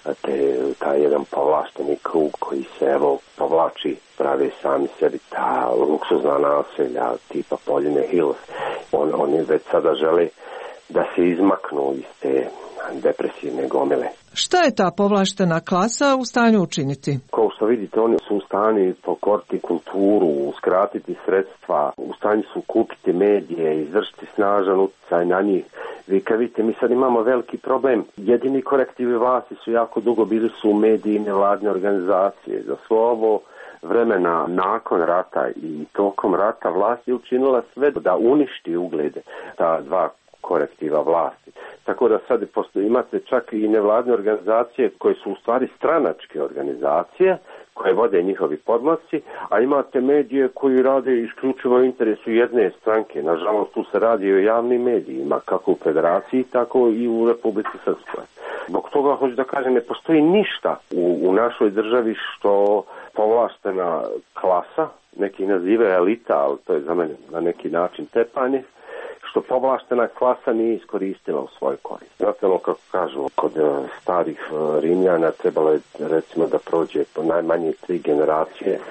taj jedan povlašteni krug koji se povlači, pravi sami sebi ta luksuzna naselja tipa Poljine Hills. Oni već sada žele da se izmaknu iz te depresivne gomile. Šta je ta povlaštena klasa u stanju učiniti? Kao što vidite, oni su u stanju pokoriti kulturu, uskratiti sredstva, u stanju su kupiti medije, izvršiti snažan utjecaj na njih. Vi kad vidite, mi sad imamo veliki problem. Jedini korektivi vlasti su jako dugo bili su mediji i nevladne organizacije. Za svo ovo vremena nakon rata i tokom rata vlast je učinila sve da uništi uglede ta dva korektiva vlasti. Tako da sad imate čak i nevladne organizacije koje su u stvari stranačke organizacije koje vode njihovi podmlaci, a imate medije koji rade isključivo u interesu jedne stranke. Nažalost, tu se radi o javnim medijima, kako u Federaciji, tako i u Republici Srpskoj. Zbog toga, hoću da kažem, ne postoji ništa u našoj državi što povlaštena klasa, neki nazive elita, ali to je za mene na neki način tepanje, što povlaštena klasa nije iskoristila u svoj korist. Znate ono kako kažu, kod starih Rimljana trebalo je recimo da prođe po najmanje 3 generacije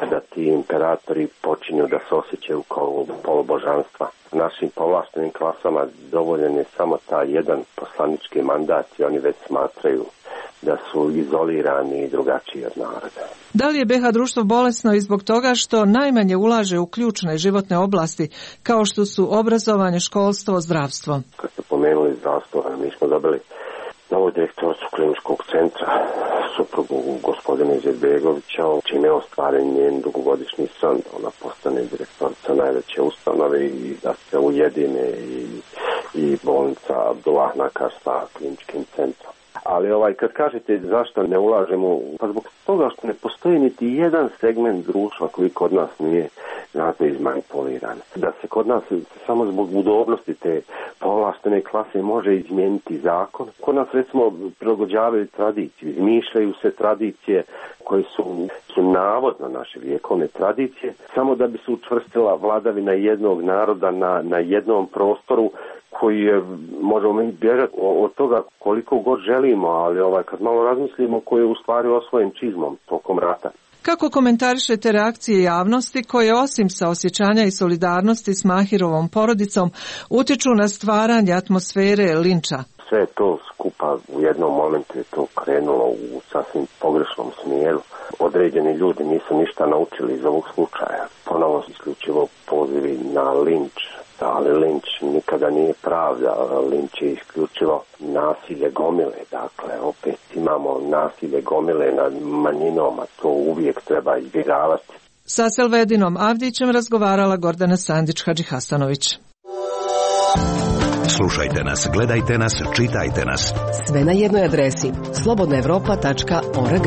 kada ti imperatori počinju da se osjećaju kao polubožanstva. Našim povlaštenim klasama dovoljen je samo taj jedan poslanički mandat i oni već smatraju da su izolirani i drugačiji od naroda. Da li je BiH društvo bolesno i zbog toga što najmanje ulaže u ključne životne oblasti kao što su obrazovanje, školstvo, zdravstvo? Kad ste pomenuli zdravstvo, mi smo dobili novu direktoricu kliničkog centra, suprugu gospodina Izetbegovića, čime je ostvaren njen dugogodišnji san da ona postane direktorica najveće ustanove i da se ujedine i bolnica Abdullah Nakar sa kliničkim centrom. Ali kad kažete zašto ne ulažemo, pa zbog toga što ne postoji niti jedan segment društva koji kod nas nije znatno izmanipuliran. Da se kod nas samo zbog udobnosti te povlaštene klase može izmijeniti zakon. Kod nas recimo prilagođavaju tradiciju, izmišljaju se tradicije koje su navodno naše vjekovne tradicije, samo da bi se učvrstila vladavina jednog naroda na jednom prostoru koji je, možemo mi bježati od toga koliko god želimo, ali kad malo razmislimo koji je u stvari osvojen čizmom tokom rata. Kako komentarišete reakcije javnosti koje osim saosjećanja i solidarnosti s Mahirovom porodicom utječu na stvaranje atmosfere linča? Sve to skupa u jednom momentu je to krenulo u sasvim pogrešnom smjeru. Određeni ljudi nisu ništa naučili iz ovog slučaja. Ponovo isključivo pozivi na linč. Ali linč nikada nije pravda, linč je isključivo nasilje gomile, dakle opet imamo nasilje gomile nad manjinom, a to uvijek treba izbjegavati. Sa Selvedinom Avdićem razgovarala Gordana Sandić-Hadžihasanović. Slušajte nas, gledajte nas, čitajte nas. Sve na jednoj adresi slobodnaevropa.org.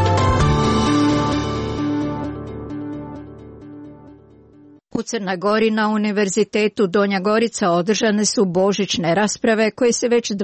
U Crnoj Gori na Univerzitetu Donja Gorica održane su božićne rasprave koje se već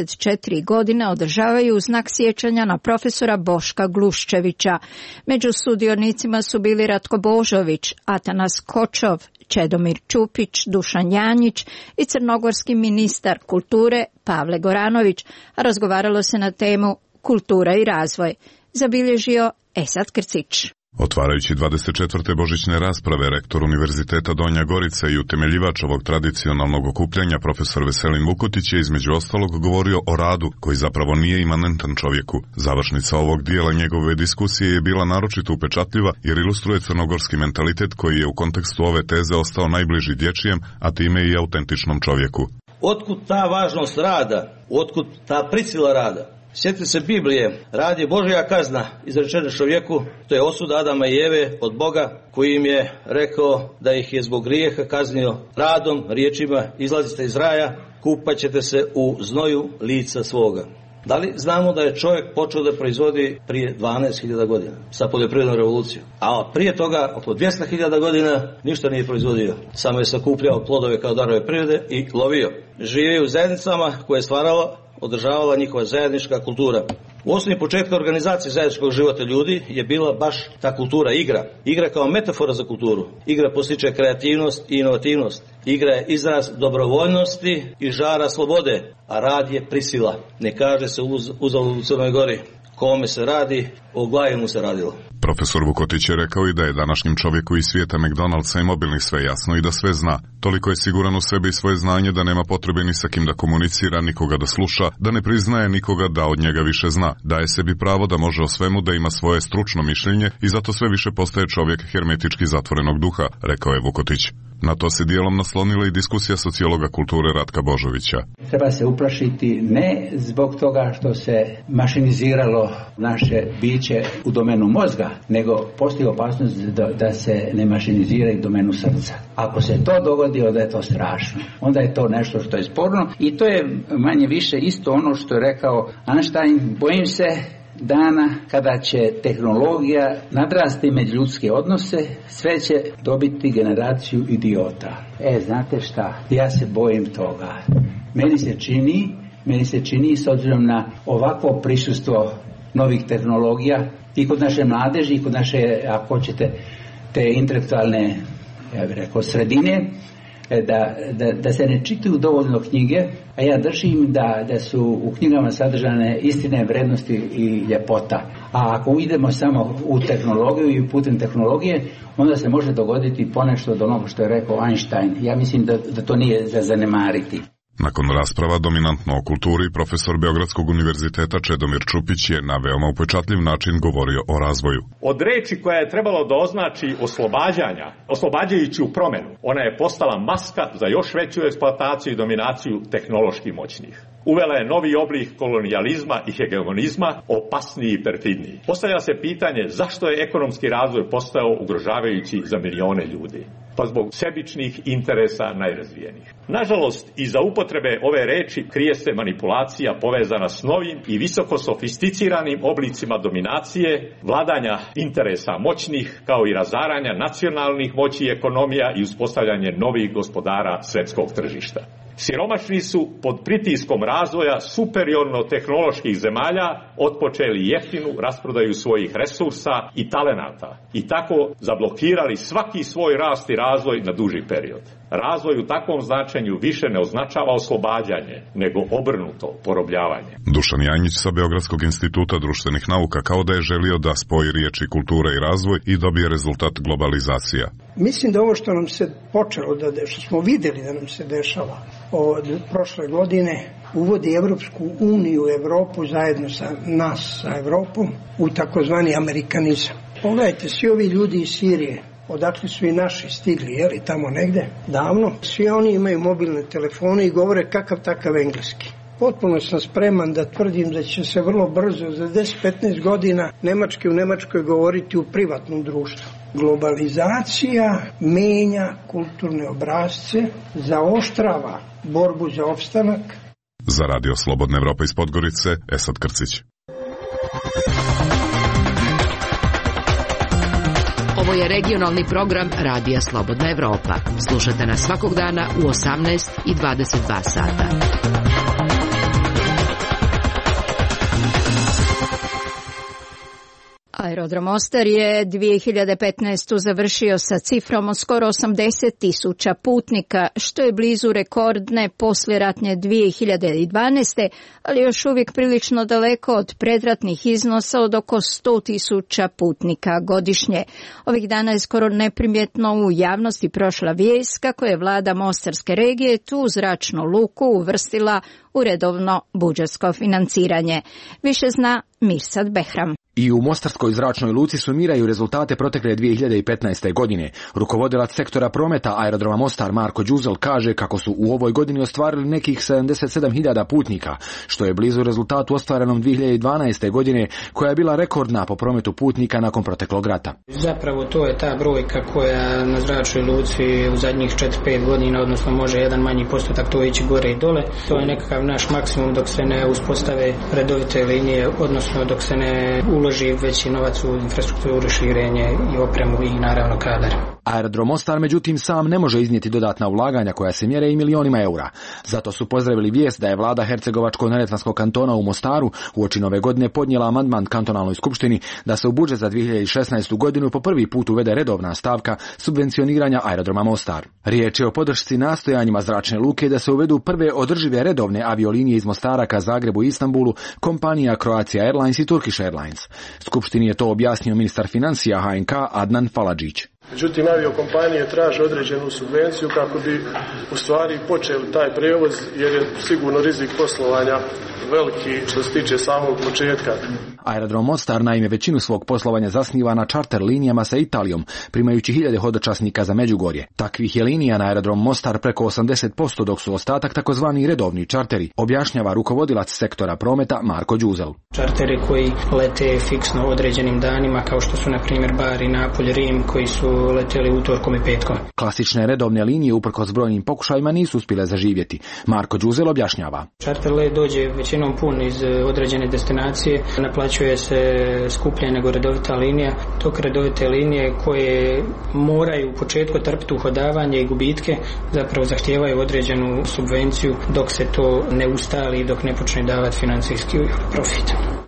24 godine održavaju u znak sjećanja na profesora Boška Gluščevića. Među sudionicima su bili Ratko Božović, Atanas Kočov, Čedomir Čupić, Dušan Janjić i crnogorski ministar kulture Pavle Goranović, a razgovaralo se na temu kultura i razvoj. Zabilježio Esad Krcić. Otvarajući 24. božićne rasprave, rektor Univerziteta Donja Gorica i utemeljivač ovog tradicionalnog okupljanja, profesor Veselin Vukotić, je između ostalog govorio o radu, koji zapravo nije imanentan čovjeku. Završnica ovog dijela njegove diskusije je bila naročito upečatljiva jer ilustruje crnogorski mentalitet koji je u kontekstu ove teze ostao najbliži dječjem, a time i autentičnom čovjeku. Otkud ta važnost rada? Otkud ta prisila rada? Sjetite se Biblije, rad je Božja kazna izrečena čovjeku, to je osuda Adama i Eve od Boga koji im je rekao da ih je zbog grijeha kaznio radom, riječima izlazite iz raja, kupat ćete se u znoju lica svoga. Da li znamo da je čovjek počeo da proizvodi prije 12.000 godina sa poljoprivrednom revolucijom, a prije toga oko 200.000 godina ništa nije proizvodio, samo je sakupljao plodove kao darove prirode i lovio. Živio u zajednicama koje je stvarala, održavala njihova zajednička kultura. U osnovi početka organizacije zajedničkog života ljudi je bila baš ta kultura igra. Igra kao metafora za kulturu. Igra postiče kreativnost i inovativnost. Igra je izraz dobrovoljnosti i žara slobode, a rad je prisila. Ne kaže se uzalud u Crnoj Gori. Kome se radi, o glavi mu se radilo. Profesor Vukotić je rekao i da je današnjem čovjeku iz svijeta McDonald'sa i mobilnih sve jasno i da sve zna. Toliko je siguran u sebi i svoje znanje da nema potrebe ni sa kim da komunicira, nikoga da sluša, da ne priznaje nikoga da od njega više zna. Daje sebi pravo da može o svemu, da ima svoje stručno mišljenje i zato sve više postaje čovjek hermetički zatvorenog duha, rekao je Vukotić. Na to se dijelom naslonila i diskusija sociologa kulture Ratka Božovića. Treba se uplašiti ne zbog toga što se mašiniziralo naše biće u domenu mozga, nego postoji opasnost da se ne mašinizira i domenu srca. Ako se to dogodi, onda je to strašno. Onda je to nešto što je sporno i to je manje više isto ono što je rekao Einstein. Bojim se dana kada će tehnologija nadrasti međuljudske odnose, sve će dobiti generaciju idiota. Znate šta? Ja se bojim toga. Meni se čini s obzirom na ovakvo prisustvo novih tehnologija i kod naše mladeži i kod naše, ako hoćete, te intelektualne, ja bih rekao, sredine, da se ne čitaju dovoljno knjige, a ja držim da su u knjigama sadržane istine, vrednosti i ljepota. A ako idemo samo u tehnologiju i putem tehnologije, onda se može dogoditi ponešto od onoga što je rekao Einstein. Ja mislim da to nije za zanemariti. Nakon rasprava dominantno o kulturi, profesor Beogradskog univerziteta Čedomir Čupić je na veoma upečatljiv način govorio o razvoju. Od reči koja je trebalo da označi oslobađajuću promenu, ona je postala maska za još veću eksploataciju i dominaciju tehnološki moćnih. Uvela je novi oblik kolonijalizma i hegemonizma, opasniji i perfidniji. Postavlja se pitanje zašto je ekonomski razvoj postao ugrožavajući za milione ljudi. Pa zbog sebičnih interesa najrazvijenijih. Nažalost, iza upotrebe ove reči krije se manipulacija povezana s novim i visoko sofisticiranim oblicima dominacije, vladanja interesa moćnih, kao i razaranja nacionalnih moći i ekonomija i uspostavljanje novih gospodara svjetskog tržišta. Siromašni su pod pritiskom razvoja superiorno tehnoloških zemalja otpočeli jeftinu rasprodaju svojih resursa i talenata i tako zablokirali svaki svoj rast i razvoj na duži period. Razvoj u takvom značenju više ne označava oslobađanje, nego obrnuto porobljavanje. Dušan Janjić sa Beogradskog instituta društvenih nauka kao da je želio da spoji riječi kultura i razvoj i dobije rezultat globalizacija. Mislim da ovo što nam se počelo, što smo vidjeli da nam se dešava od prošle godine, uvodi Evropsku uniju, Evropu zajedno sa nas, sa Evropom, u takozvani amerikanizam. Pogledajte, svi ovi ljudi iz Sirije, odakle su i naši stigli, tamo negde, davno, svi oni imaju mobilne telefone i govore kakav takav engleski. Potpuno sam spreman da tvrdim da će se vrlo brzo, za 10-15 godina, nemački u Nemačkoj govoriti u privatnom društvu. Globalizacija menja kulturne obrasce, zaoštrava borbu za opstanak. Za Radio Slobodna Evropa iz Podgorice, Esad Krcić. Ovo je regionalni program Radija Slobodna Evropa. Slušajte nas svakog dana u 18 i 22 sata. Aerodrom Mostar je 2015. završio sa cifrom od skoro 80.000 putnika, što je blizu rekordne poslijeratne 2012. ali još uvijek prilično daleko od predratnih iznosa od oko 100.000 putnika godišnje. Ovih dana je skoro neprimjetno u javnosti prošla vijest kako je vlada Mostarske regije tu zračnu luku uvrstila u redovno budžetsko financiranje. Više zna Mirsad Behram. I u Mostarskoj zračnoj luci sumiraju rezultate protekle 2015. godine. Rukovodilac sektora prometa aerodroma Mostar Marko Đuzel kaže kako su u ovoj godini ostvarili nekih 77.000 putnika, što je blizu rezultatu ostvarenom 2012. godine, koja je bila rekordna po prometu putnika nakon proteklog rata. Zapravo to je ta brojka koja na zračnoj luci u zadnjih 4-5 godina, odnosno može jedan manji postotak to ići gore i dole. To je nekakav naš maksimum dok se ne uspostave redovite linije, odnosno dok se ne uloži veći novac u infrastrukturu, širenje i opremu i naravno kadar. Aerodrom Mostar međutim sam ne može iznijeti dodatna ulaganja koja se mjere i milionima eura. Zato su pozdravili vijest da je vlada Hercegovačko-neretvanskog kantona u Mostaru uoči nove godine podnijela amandman kantonalnoj skupštini da se u budžet za 2016. godinu po prvi put uvede redovna stavka subvencioniranja aerodroma Mostar. Riječ je o podršci nastojanjima zračne luke da se uvedu prve održive redovne aviolinije iz Mostara ka Zagrebu i Istanbulu, kompanija Croatia Airlines i Turkish Airlines. Skupštini je to objasnio ministar financija HNK Adnan Faladžić. Međutim, aviokompanije traže određenu subvenciju kako bi u stvari počeli taj prevoz, jer je sigurno rizik poslovanja veliki što se tiče samog početka. Aerodrom Mostar naime većinu svog poslovanja zasniva na čarter linijama sa Italijom, primajući 1000 hodočasnika za Međugorje. Takvih je linija na aerodrom Mostar preko 80%, dok su ostatak takozvani redovni čarteri, objašnjava rukovodilac sektora prometa Marko Đuzel. Čarteri koji lete fiksno određenim danima, kao što su na primjer Bari, Napolj, Rim, koji su leteli utorkom i petkom. Klasične redovne linije uprkos brojnim pokušajima nisu uspjele zaživjeti. Marko Đuzel objašnjava. Čarter let dođe većinom pun iz određene destinacije, naplaćuje se skuplje nego redovita linija. Tok redovite linije koje moraju u početku trpiti uhodavanje i gubitke zapravo zahtijevaju određenu subvenciju dok se to ne ustali i dok ne počne davati financijski profit.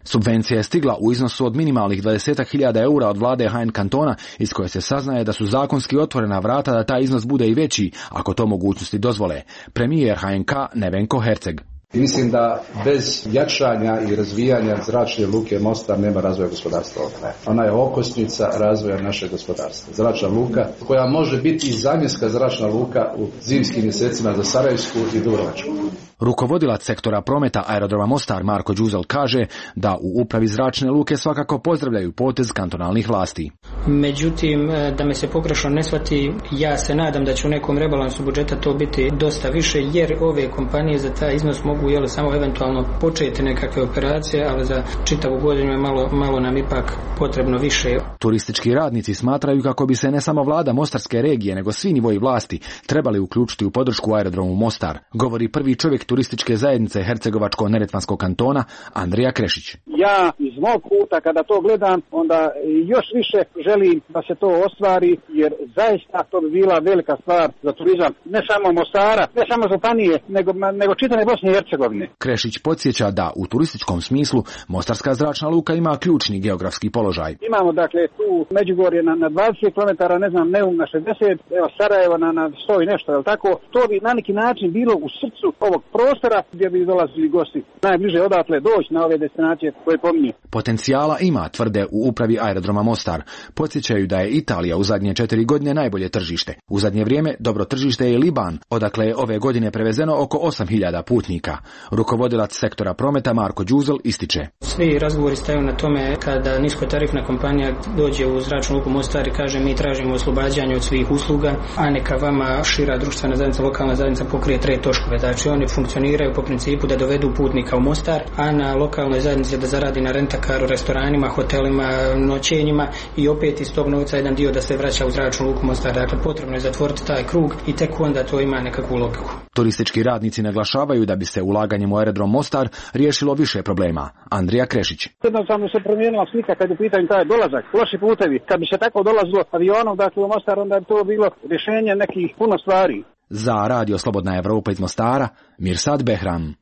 Subvencija je stigla u iznosu od minimalnih 20.000 eura od vlade HN kantona, iz koje se saznaje da su zakonski otvorena vrata da taj iznos bude i veći, ako to mogućnosti dozvole. Premijer HNK Nevenko Herceg. Mislim da bez jačanja i razvijanja zračne luke Mostar nema razvoja gospodarstva ovog kraja. Ona je okosnica razvoja našeg gospodarstva. Zračna luka koja može biti i zamjenska zračna luka u zimskim mjesecima za Sarajevsku i Dubrovačku. Rukovodilac sektora prometa aerodroma Mostar Marko Đuzel kaže da u upravi zračne luke svakako pozdravljaju potez kantonalnih vlasti. Međutim, da me se pogrešno ne shvati, ja se nadam da će u nekom rebalansu budžeta to biti dosta više, jer ove kompanije za taj iznos mogu samo eventualno početi nekakve operacije, ali za čitavu godinu je malo nam ipak potrebno više. Turistički radnici smatraju kako bi se ne samo vlada Mostarske regije, nego svi nivoji vlasti trebali uključiti u podršku aerodromu Mostar, govori prvi čovjek turističke zajednice Hercegovačko-neretvanskog kantona Andrija Krešić. Ja iz mog kuta kada to gledam, onda još više želim da se to ostvari, jer zaista to bi bila velika stvar za turizam, ne samo Mostara, ne samo županije, nego čitave Bosne i Hercegovine. Krešić podsjeća da u turističkom smislu Mostarska zračna luka ima ključni geografski položaj. Imamo dakle tu Međugorje na 20 km, Neum na 60, evo Sarajevo na 100 i nešto, jel tako? To bi na neki način bilo u srcu ovog prostora gdje bi dolazili gosti najbliže odatle doći na ove destinacije koje pominje. Potencijala ima, tvrde u upravi aerodroma Mostar. Podsjećaju da je Italija u zadnje 4 godine najbolje tržište. U zadnje vrijeme dobro tržište je Liban, odakle je ove godine prevezeno oko 8.000 putnika. Rukovodilac sektora prometa Marko Đuzel ističe. Svi razgovori staju na tome kada niskotarifna kompanija dođe u zračnu luku Mostar i kaže mi tražimo oslobađanje od svih usluga, a neka vama šira društvena zajednica, lokalna zajednica pokrije troškove. Znači oni funkcioniraju po principu da dovedu putnika u Mostar, a na lokalnoj zajednici da zaradi na rentakaru, restoranima, hotelima, noćenjima i opet iz tog novca jedan dio da se vraća u zračnu luku Mostar. Dakle, potrebno je zatvoriti taj krug i tek onda to ima nekakvu logiku. Turistički radnici naglašavaju da bi se ulaganjem u aerodrom Mostar riješilo više problema. Andrija Krešić. Jednostavno se promijenila slika kad je u pitanju taj dolazak, loši putevi. Kad bi se tako dolazilo avionom, dakle u Mostar, onda je to bilo rješenje nekih puno stvari. Za Radio Slobodna Evropa iz Mostara, Mirsad Behram.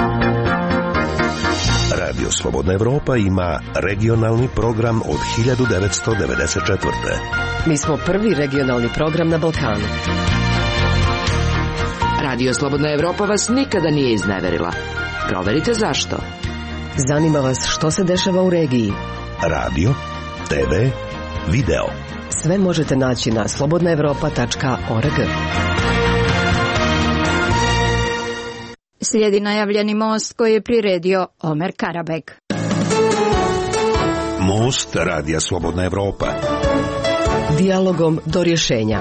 Radio Slobodna Evropa ima regionalni program od 1994. Mi smo prvi regionalni program na Balkanu. Radio Slobodna Evropa vas nikada nije izneverila. Proverite zašto. Zanima vas što se dešava u regiji. Radio, TV, video. Sve možete naći na slobodnaevropa.org. Slijedi najavljeni most koji je priredio Omer Karabek. Most Radija Slobodna Evropa. Dijalogom do rješenja.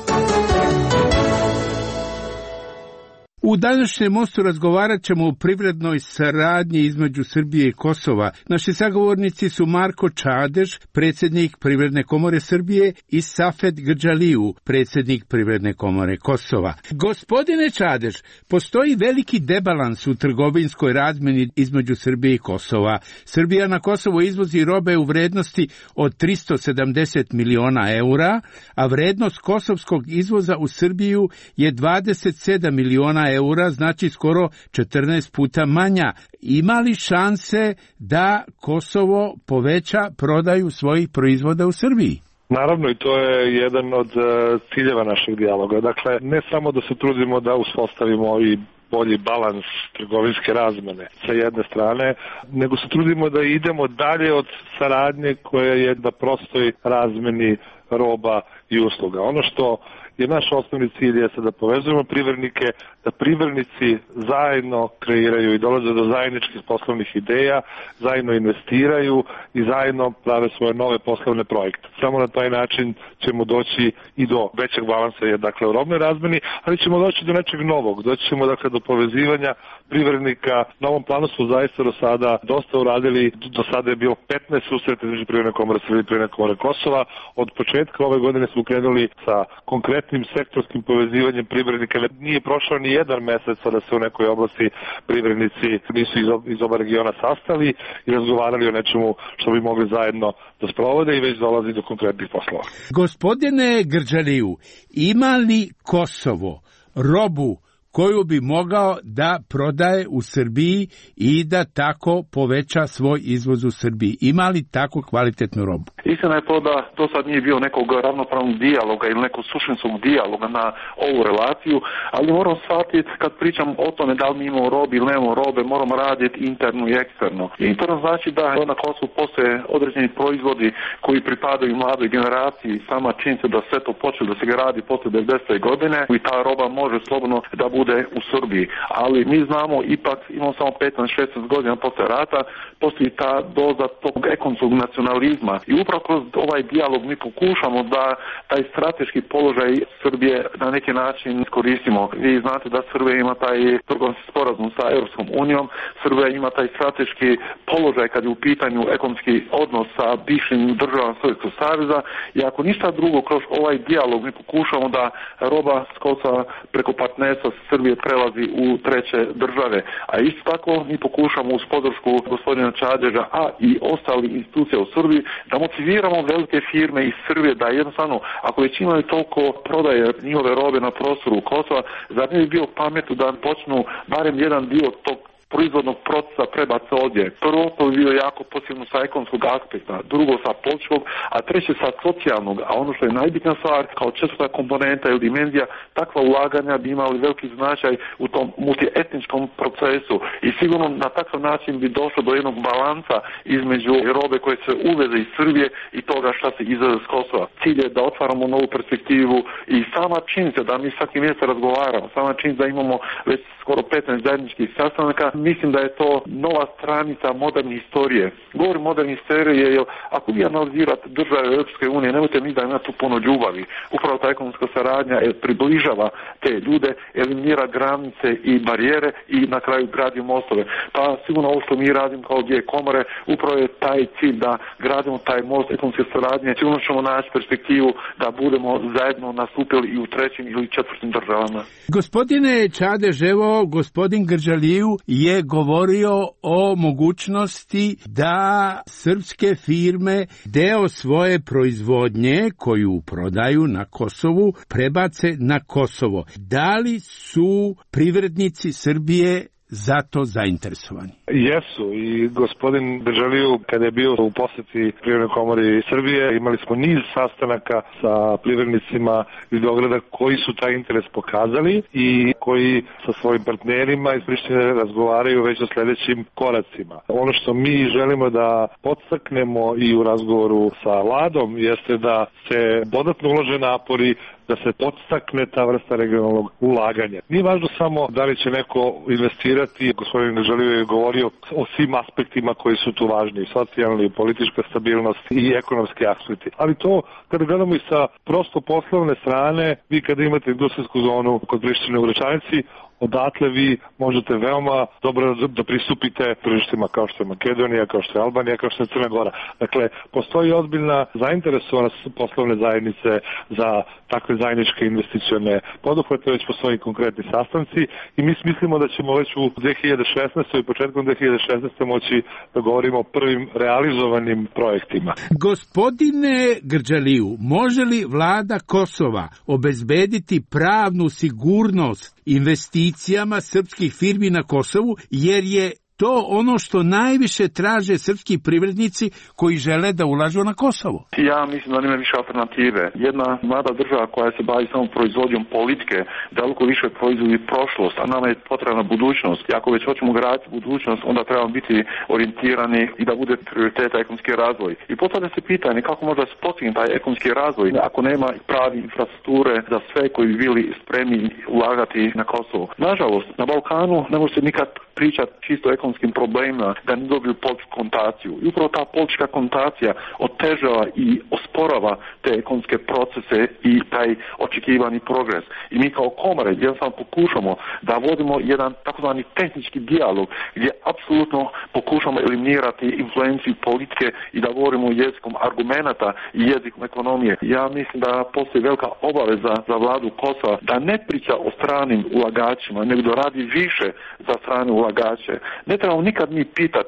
U današnjem mostu razgovarat ćemo o privrednoj saradnji između Srbije i Kosova. Naši sagovornici su Marko Čadež, predsjednik Privredne komore Srbije, i Safet Grdžaliju, predsjednik Privredne komore Kosova. Gospodine Čadež, postoji veliki debalans u trgovinskoj razmjeni između Srbije i Kosova. Srbija na Kosovo izvozi robe u vrednosti od 370 miliona eura, a vrednost kosovskog izvoza u Srbiju je 27 miliona eura, znači skoro 14 puta manja. Ima li šanse da Kosovo poveća prodaju svojih proizvoda u Srbiji? Naravno, i to je jedan od ciljeva našeg dijaloga. Dakle, ne samo da se trudimo da uspostavimo i bolji balans trgovinske razmene sa jedne strane, nego se trudimo da idemo dalje od saradnje koja je da prostoj razmeni roba i usluga. Ono što je naš osnovni cilj je da povezujemo privrednike, da privrednici zajedno kreiraju i dolaze do zajedničkih poslovnih ideja, zajedno investiraju i zajedno prave svoje nove poslovne projekte. Samo na taj način ćemo doći i do većeg balansa, dakle u robnoj razmeni, ali ćemo doći do nečeg novog. Doći ćemo dakle do povezivanja privrednika. Na ovom planu smo zaista do sada dosta uradili. Do sada je bilo 15 susreta između Privredne komore Srbije i Privredne komore Kosova. Od početka ove godine smo krenuli sa konkretnim sektorskim povezivanjem privrednika. Nije prošao ni jedan mesec da se u nekoj oblasti privrednici nisu iz oba regiona sastali i razgovarali o nečemu što bi mogli zajedno da sprovode i već dolazi do konkretnih poslova. Gospodine Grdžaliju, ima li Kosovo robu koju bi mogao da prodaje u Srbiji i da tako poveća svoj izvoz u Srbiji. Ima li tako kvalitetnu robu? Istina je to da do sad nije bio nekog ravnopravnog dijaloga ili nekog suštinskog dijaloga na ovu relaciju, ali moram shvatiti kad pričam o tome da li mi imamo robe ili nemamo robe, moramo raditi interno i eksterno. Interno znači da na Kosovu postoje određeni proizvodi koji pripadaju mladoj generaciji, sama činjenica da sve to počelo da se radi posle 90. godine i ta roba može slobodno da bude u Srbiji. Ali mi znamo, ipak imamo samo 15-16 godina posle rata, postoji ta doza tog ekonomskog nacionalizma i upravo kroz ovaj dijalog mi pokušamo da taj strateški položaj Srbije na neki način iskoristimo. Vi znate da Srbija ima taj trgovinski sporazum sa Europskom unijom, Srbija ima taj strateški položaj kad je u pitanju ekonomski odnos sa bivšim državama Sovjetskog saveza i ako ništa drugo kroz ovaj dijalog mi pokušamo da roba s Kosova preko partnerstva Srbije prelazi u treće države. A isto tako mi pokušamo uz podršku gospodina Čadeža, a i ostali institucija u Srbiji, da motiviramo velike firme iz Srbije da jednostavno, ako već imaju toliko prodaje njihove robe na prostoru Kosova, zar ne bi bio pametno da počnu barem jedan dio tog proizvodnog procesa prebaca ovdje. Prvo, to bi bio jako posebno sa ekonomskog aspekta, drugo sa političkog, a treće sa socijalnog, a ono što je najbitnija stvar, kao četvrta komponenta ili dimenzija, takva ulaganja bi imali veliki značaj u tom multietničkom procesu i sigurno na takav način bi došlo do jednog balansa između robe koje se uveze iz Srbije i toga šta se izveze s Kosova. Cilj je da otvaramo novu perspektivu i sama činjenica da mi svaki mjesec razgovaramo, sama činjenica da imamo već skoro 15 zajedničkih sastanaka, mislim da je to nova stranica moderne historije. Govorim moderne historije jer ako vi analizirate države Europske unije, nemojte mi da ima tu puno ljubavi. Upravo ta ekonomska saradnja približava te ljude, eliminira granice i barijere i na kraju gradi mostove. Pa sigurno ovo što mi radimo kao dvije komore, upravo je taj cilj da gradimo taj most ekonomske saradnje. Sigurno ćemo naći perspektivu da budemo zajedno nastupili i u trećim ili četvrtim državama. Gospodine Čadež, evo gospodin Gržaliju je govorio o mogućnosti da srpske firme deo svoje proizvodnje koju prodaju na Kosovu prebace na Kosovo. Da li su privrednici Srbije za to zainteresovani? Jesu i gospodin Držaliju kada je bio u posjeti Privrednoj komori Srbije imali smo niz sastanaka sa privrednicima iz Beograda koji su taj interes pokazali i koji sa svojim partnerima iz Prištine razgovaraju već o sljedećim koracima. Ono što mi želimo da podstaknemo i u razgovoru sa vladom jeste da se dodatno ulože napori da se podstakne ta vrsta regionalnog ulaganja. Nije važno samo da li će neko investirati, gospodin Držaliju je govorio o svim aspektima koji su tu važni, socijalni, politička stabilnost i ekonomski aspekti. Ali to, kada gledamo i sa prosto poslovne strane, vi kada imate industrijsku zonu kod Prištine u Gračanici, odatle vi možete veoma dobro da pristupite tržištima kao što je Makedonija, kao što je Albanija, kao što je Crna Gora. Dakle, postoji ozbiljna zainteresovanost poslovne zajednice za takve zajedničke investicione poduhvate, već postoji konkretni sastanci i mi mislimo da ćemo već u 2016. i početkom 2016. moći da govorimo o prvim realizovanim projektima. Gospodine Gržaliju, može li vlada Kosova obezbediti pravnu sigurnost investicijama srpskih firmi na Kosovu, jer je to ono što najviše traže srpski privrednici koji žele da ulažu na Kosovo? Ja mislim da nema više alternative. Jedna mlada država koja se bavi samo proizvodnjom politike, daleko više proizvodi prošlost, a nama je potrebna budućnost. I ako već hoćemo graditi budućnost, onda trebamo biti orijentirani i da bude prioritet ekonomski razvoj. I postavlja se pitanje kako možda se postigne taj ekonomski razvoj ako nema pravi infrastrukture za sve koji bi bili spremni ulagati na Kosovo. Nažalost, na Balkanu ne može se nikad pričati čisto ekonomskim problemima da ne dobiju političku konotaciju. I upravo ta politička konotacija otežava i osporava te ekonomske procese i taj očekivani progres. I mi kao komore jednostavno pokušamo da vodimo jedan takozvani tehnički dijalog gdje apsolutno pokušamo eliminirati influenciju politike i da govorimo jezikom argumenata i jezikom ekonomije. Ja mislim da postoji velika obaveza za vladu Kosova da ne priča o stranim ulagačima, nego da radi više za strane ulagače. Ne trebamo nikad mi pitati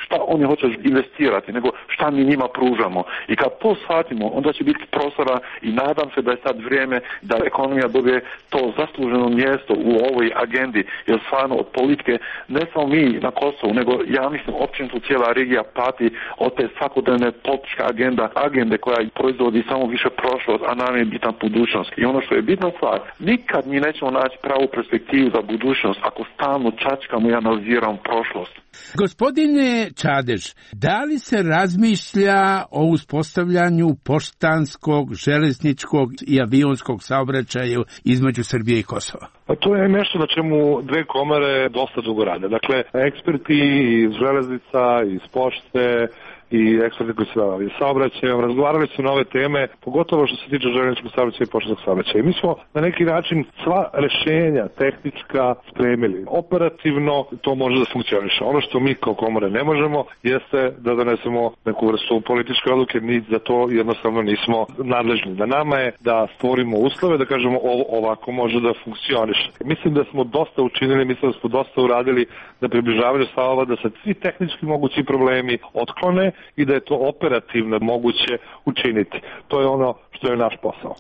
šta oni hoće investirati, nego šta mi njima pružamo. I kad to shvatimo, onda će biti prostora i nadam se da je sad vrijeme da ekonomija dobije to zasluženo mjesto u ovoj agendi, jer stvarno od politike ne samo mi na Kosovu, nego ja mislim općenito cijela regija pati od te svakodnevne političke agende koja proizvodi samo više prošlost, a nam je bitna budućnost. I ono što je bitna stvar, nikad mi nećemo naći pravu perspektivu za budućnost ako stalno čačkamo i analiziramo prošlost. Gospodine Čadež, da li se razmišlja o uspostavljanju poštanskog, železničkog i avionskog saobraćaja između Srbije i Kosova? Pa to je nešto na čemu dve komore dosta dugo rade. Dakle, eksperti iz železnica, iz pošte i eksperti koji se bave saobraćajem razgovarali su na ove teme, pogotovo što se tiče željezničkog saobraćaja i poštanskog saobraćaja. I mi smo na neki način sva rješenja tehnička spremili. Operativno to može da funkcioniše. Ono što mi kao komore ne možemo jeste da donesemo neku vrstu političke odluke, ni za to jednostavno nismo nadležni. Na nama je da stvorimo uslove, da kažemo ovo ovako može da funkcioniše. Mislim da smo dosta učinili, mislim da smo dosta uradili na približavanju stavova, da se svi tehnički mogući problemi otklone i da je to operativno moguće učiniti. To je ono što je naš posao.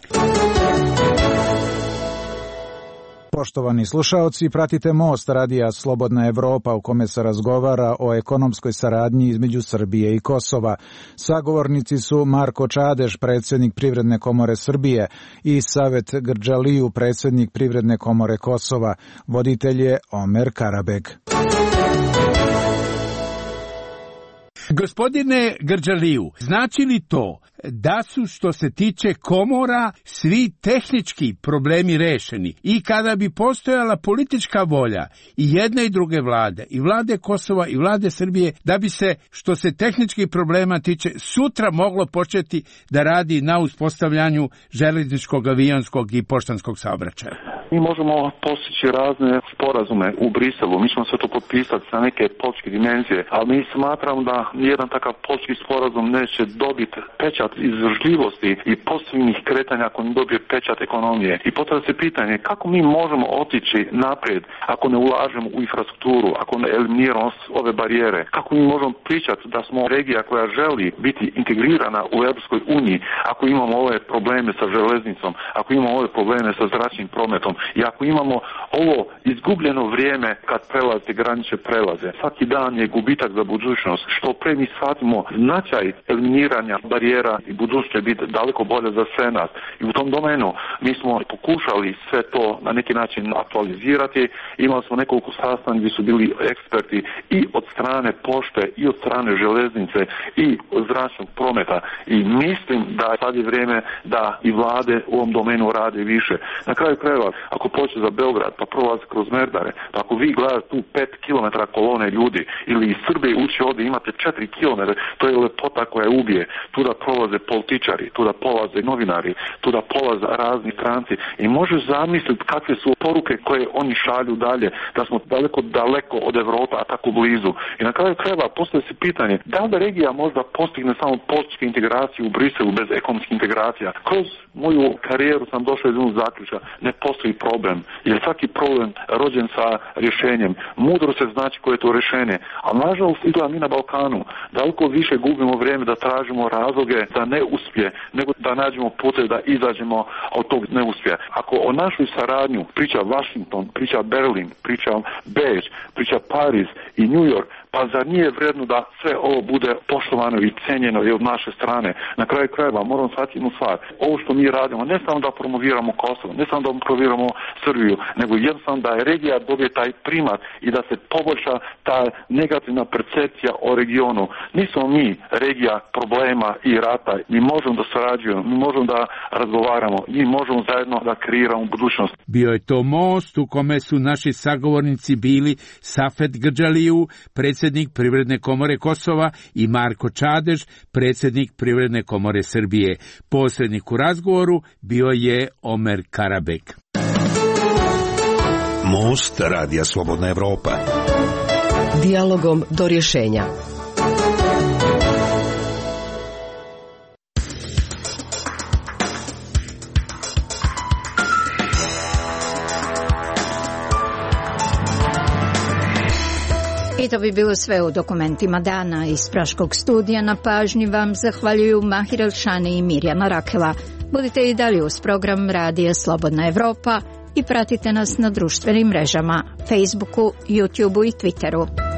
Poštovani slušaoci, pratite Most radija Slobodna Evropa u kome se razgovara o ekonomskoj saradnji između Srbije i Kosova. Sagovornici su Marko Čadež, predsjednik Privredne komore Srbije, i Savet Grđaliju, predsjednik Privredne komore Kosova. Voditelj je Omer Karabeg. Gospodine Grđaliju, znači li to da su, što se tiče komora, svi tehnički problemi rešeni i kada bi postojala politička volja i jedne i druge vlade, i vlade Kosova i vlade Srbije, da bi se, što se tehničkih problema tiče, sutra moglo početi da radi na uspostavljanju železničkog, avionskog i poštanskog saobraćaja? Mi možemo postići razne sporazume u Briselu, mi ćemo sve to potpisati sa neke političke dimenzije, ali mi smatram da nijedan takav politički sporazum neće dobiti pečat izdržljivosti i pozitivnih kretanja ako ne dobije pečat ekonomije. I postavlja se pitanje kako mi možemo otići naprijed ako ne ulažemo u infrastrukturu, ako ne eliminiramo ove barijere, kako mi možemo pričati da smo regija koja želi biti integrirana u Europskoj uniji ako imamo ove probleme sa železnicom, ako imamo ove probleme sa zračnim prometom i ako imamo ovo izgubljeno vrijeme kad prelaze granične prelaze. Svaki dan je gubitak za budućnost. Što pre mi shvatimo značaj eliminiranja barijera i budućnost će biti daleko bolje za sve nas. I u tom domenu mi smo pokušali sve to na neki način aktualizirati. Imali smo nekoliko sastanaka gdje su bili eksperti i od strane pošte i od strane železnice i zračnog prometa. I mislim da sad je vrijeme da i vlade u ovom domenu rade više. Na kraju krajeva, ako pođe za Beograd pa prolazi kroz Merdare, pa ako vi gledate tu 5 km kolone ljudi ili iz Srbije ući ovdje imate 4 km, to je lepota koja ubije. Tu da prolaze političari, tu da polaze novinari, tu da polaze razni stranci i možeš zamisliti kakve su poruke koje oni šalju dalje, da smo daleko od Evropa, a tako blizu. I na kraju krajeva postoji se pitanje da li regija možda postigne samo političke integracije u Briselu bez ekonomskih integracija. Kroz moju karijeru sam došao iz jednog zaključka, ne postoji problem, jer svaki problem rođen sa rješenjem. Mudro se znači koje je to rješenje, a nažalost izgleda mi na Balkanu daleko više gubimo vrijeme da tražimo razloge za neuspje, nego da nađemo pute da izađemo od tog neuspjeha. Ako o našoj saradnju priča Washington, priča Berlin, priča Beč, priča Pariz i New York, pa zar nije vredno da sve ovo bude poštovano i cenjeno i od naše strane? Na kraju krajeva moramo shvatiti jednu stvar. Ovo što mi radimo, ne samo da promoviramo Kosovo, ne samo da promoviramo Srbiju, nego jednostavno da je regija dobije taj primat i da se poboljša ta negativna percepcija o regionu. Nismo mi regija problema i rata. Mi možemo da sarađujemo, mi možemo da razgovaramo, mi možemo zajedno da kreiramo budućnost. Bio je to most u kome su naši sagovornici bili Safet Grđaliju, predsjednik Privredne komore Kosova, i Marko Čadež, predsjednik Privredne komore Srbije. Posrednik u razgovoru bio je Omer Karabeg. Most radija Slobodna Evropa. Dijalogom do rješenja. I to bi bilo sve u dokumentima dana iz Praškog studija. Na pažnji vam zahvaljuju Mahir Elšani i Mirjana Rakela. Budite i dalje uz program Radija Slobodna Evropa i pratite nas na društvenim mrežama, Facebooku, YouTubeu i Twitteru.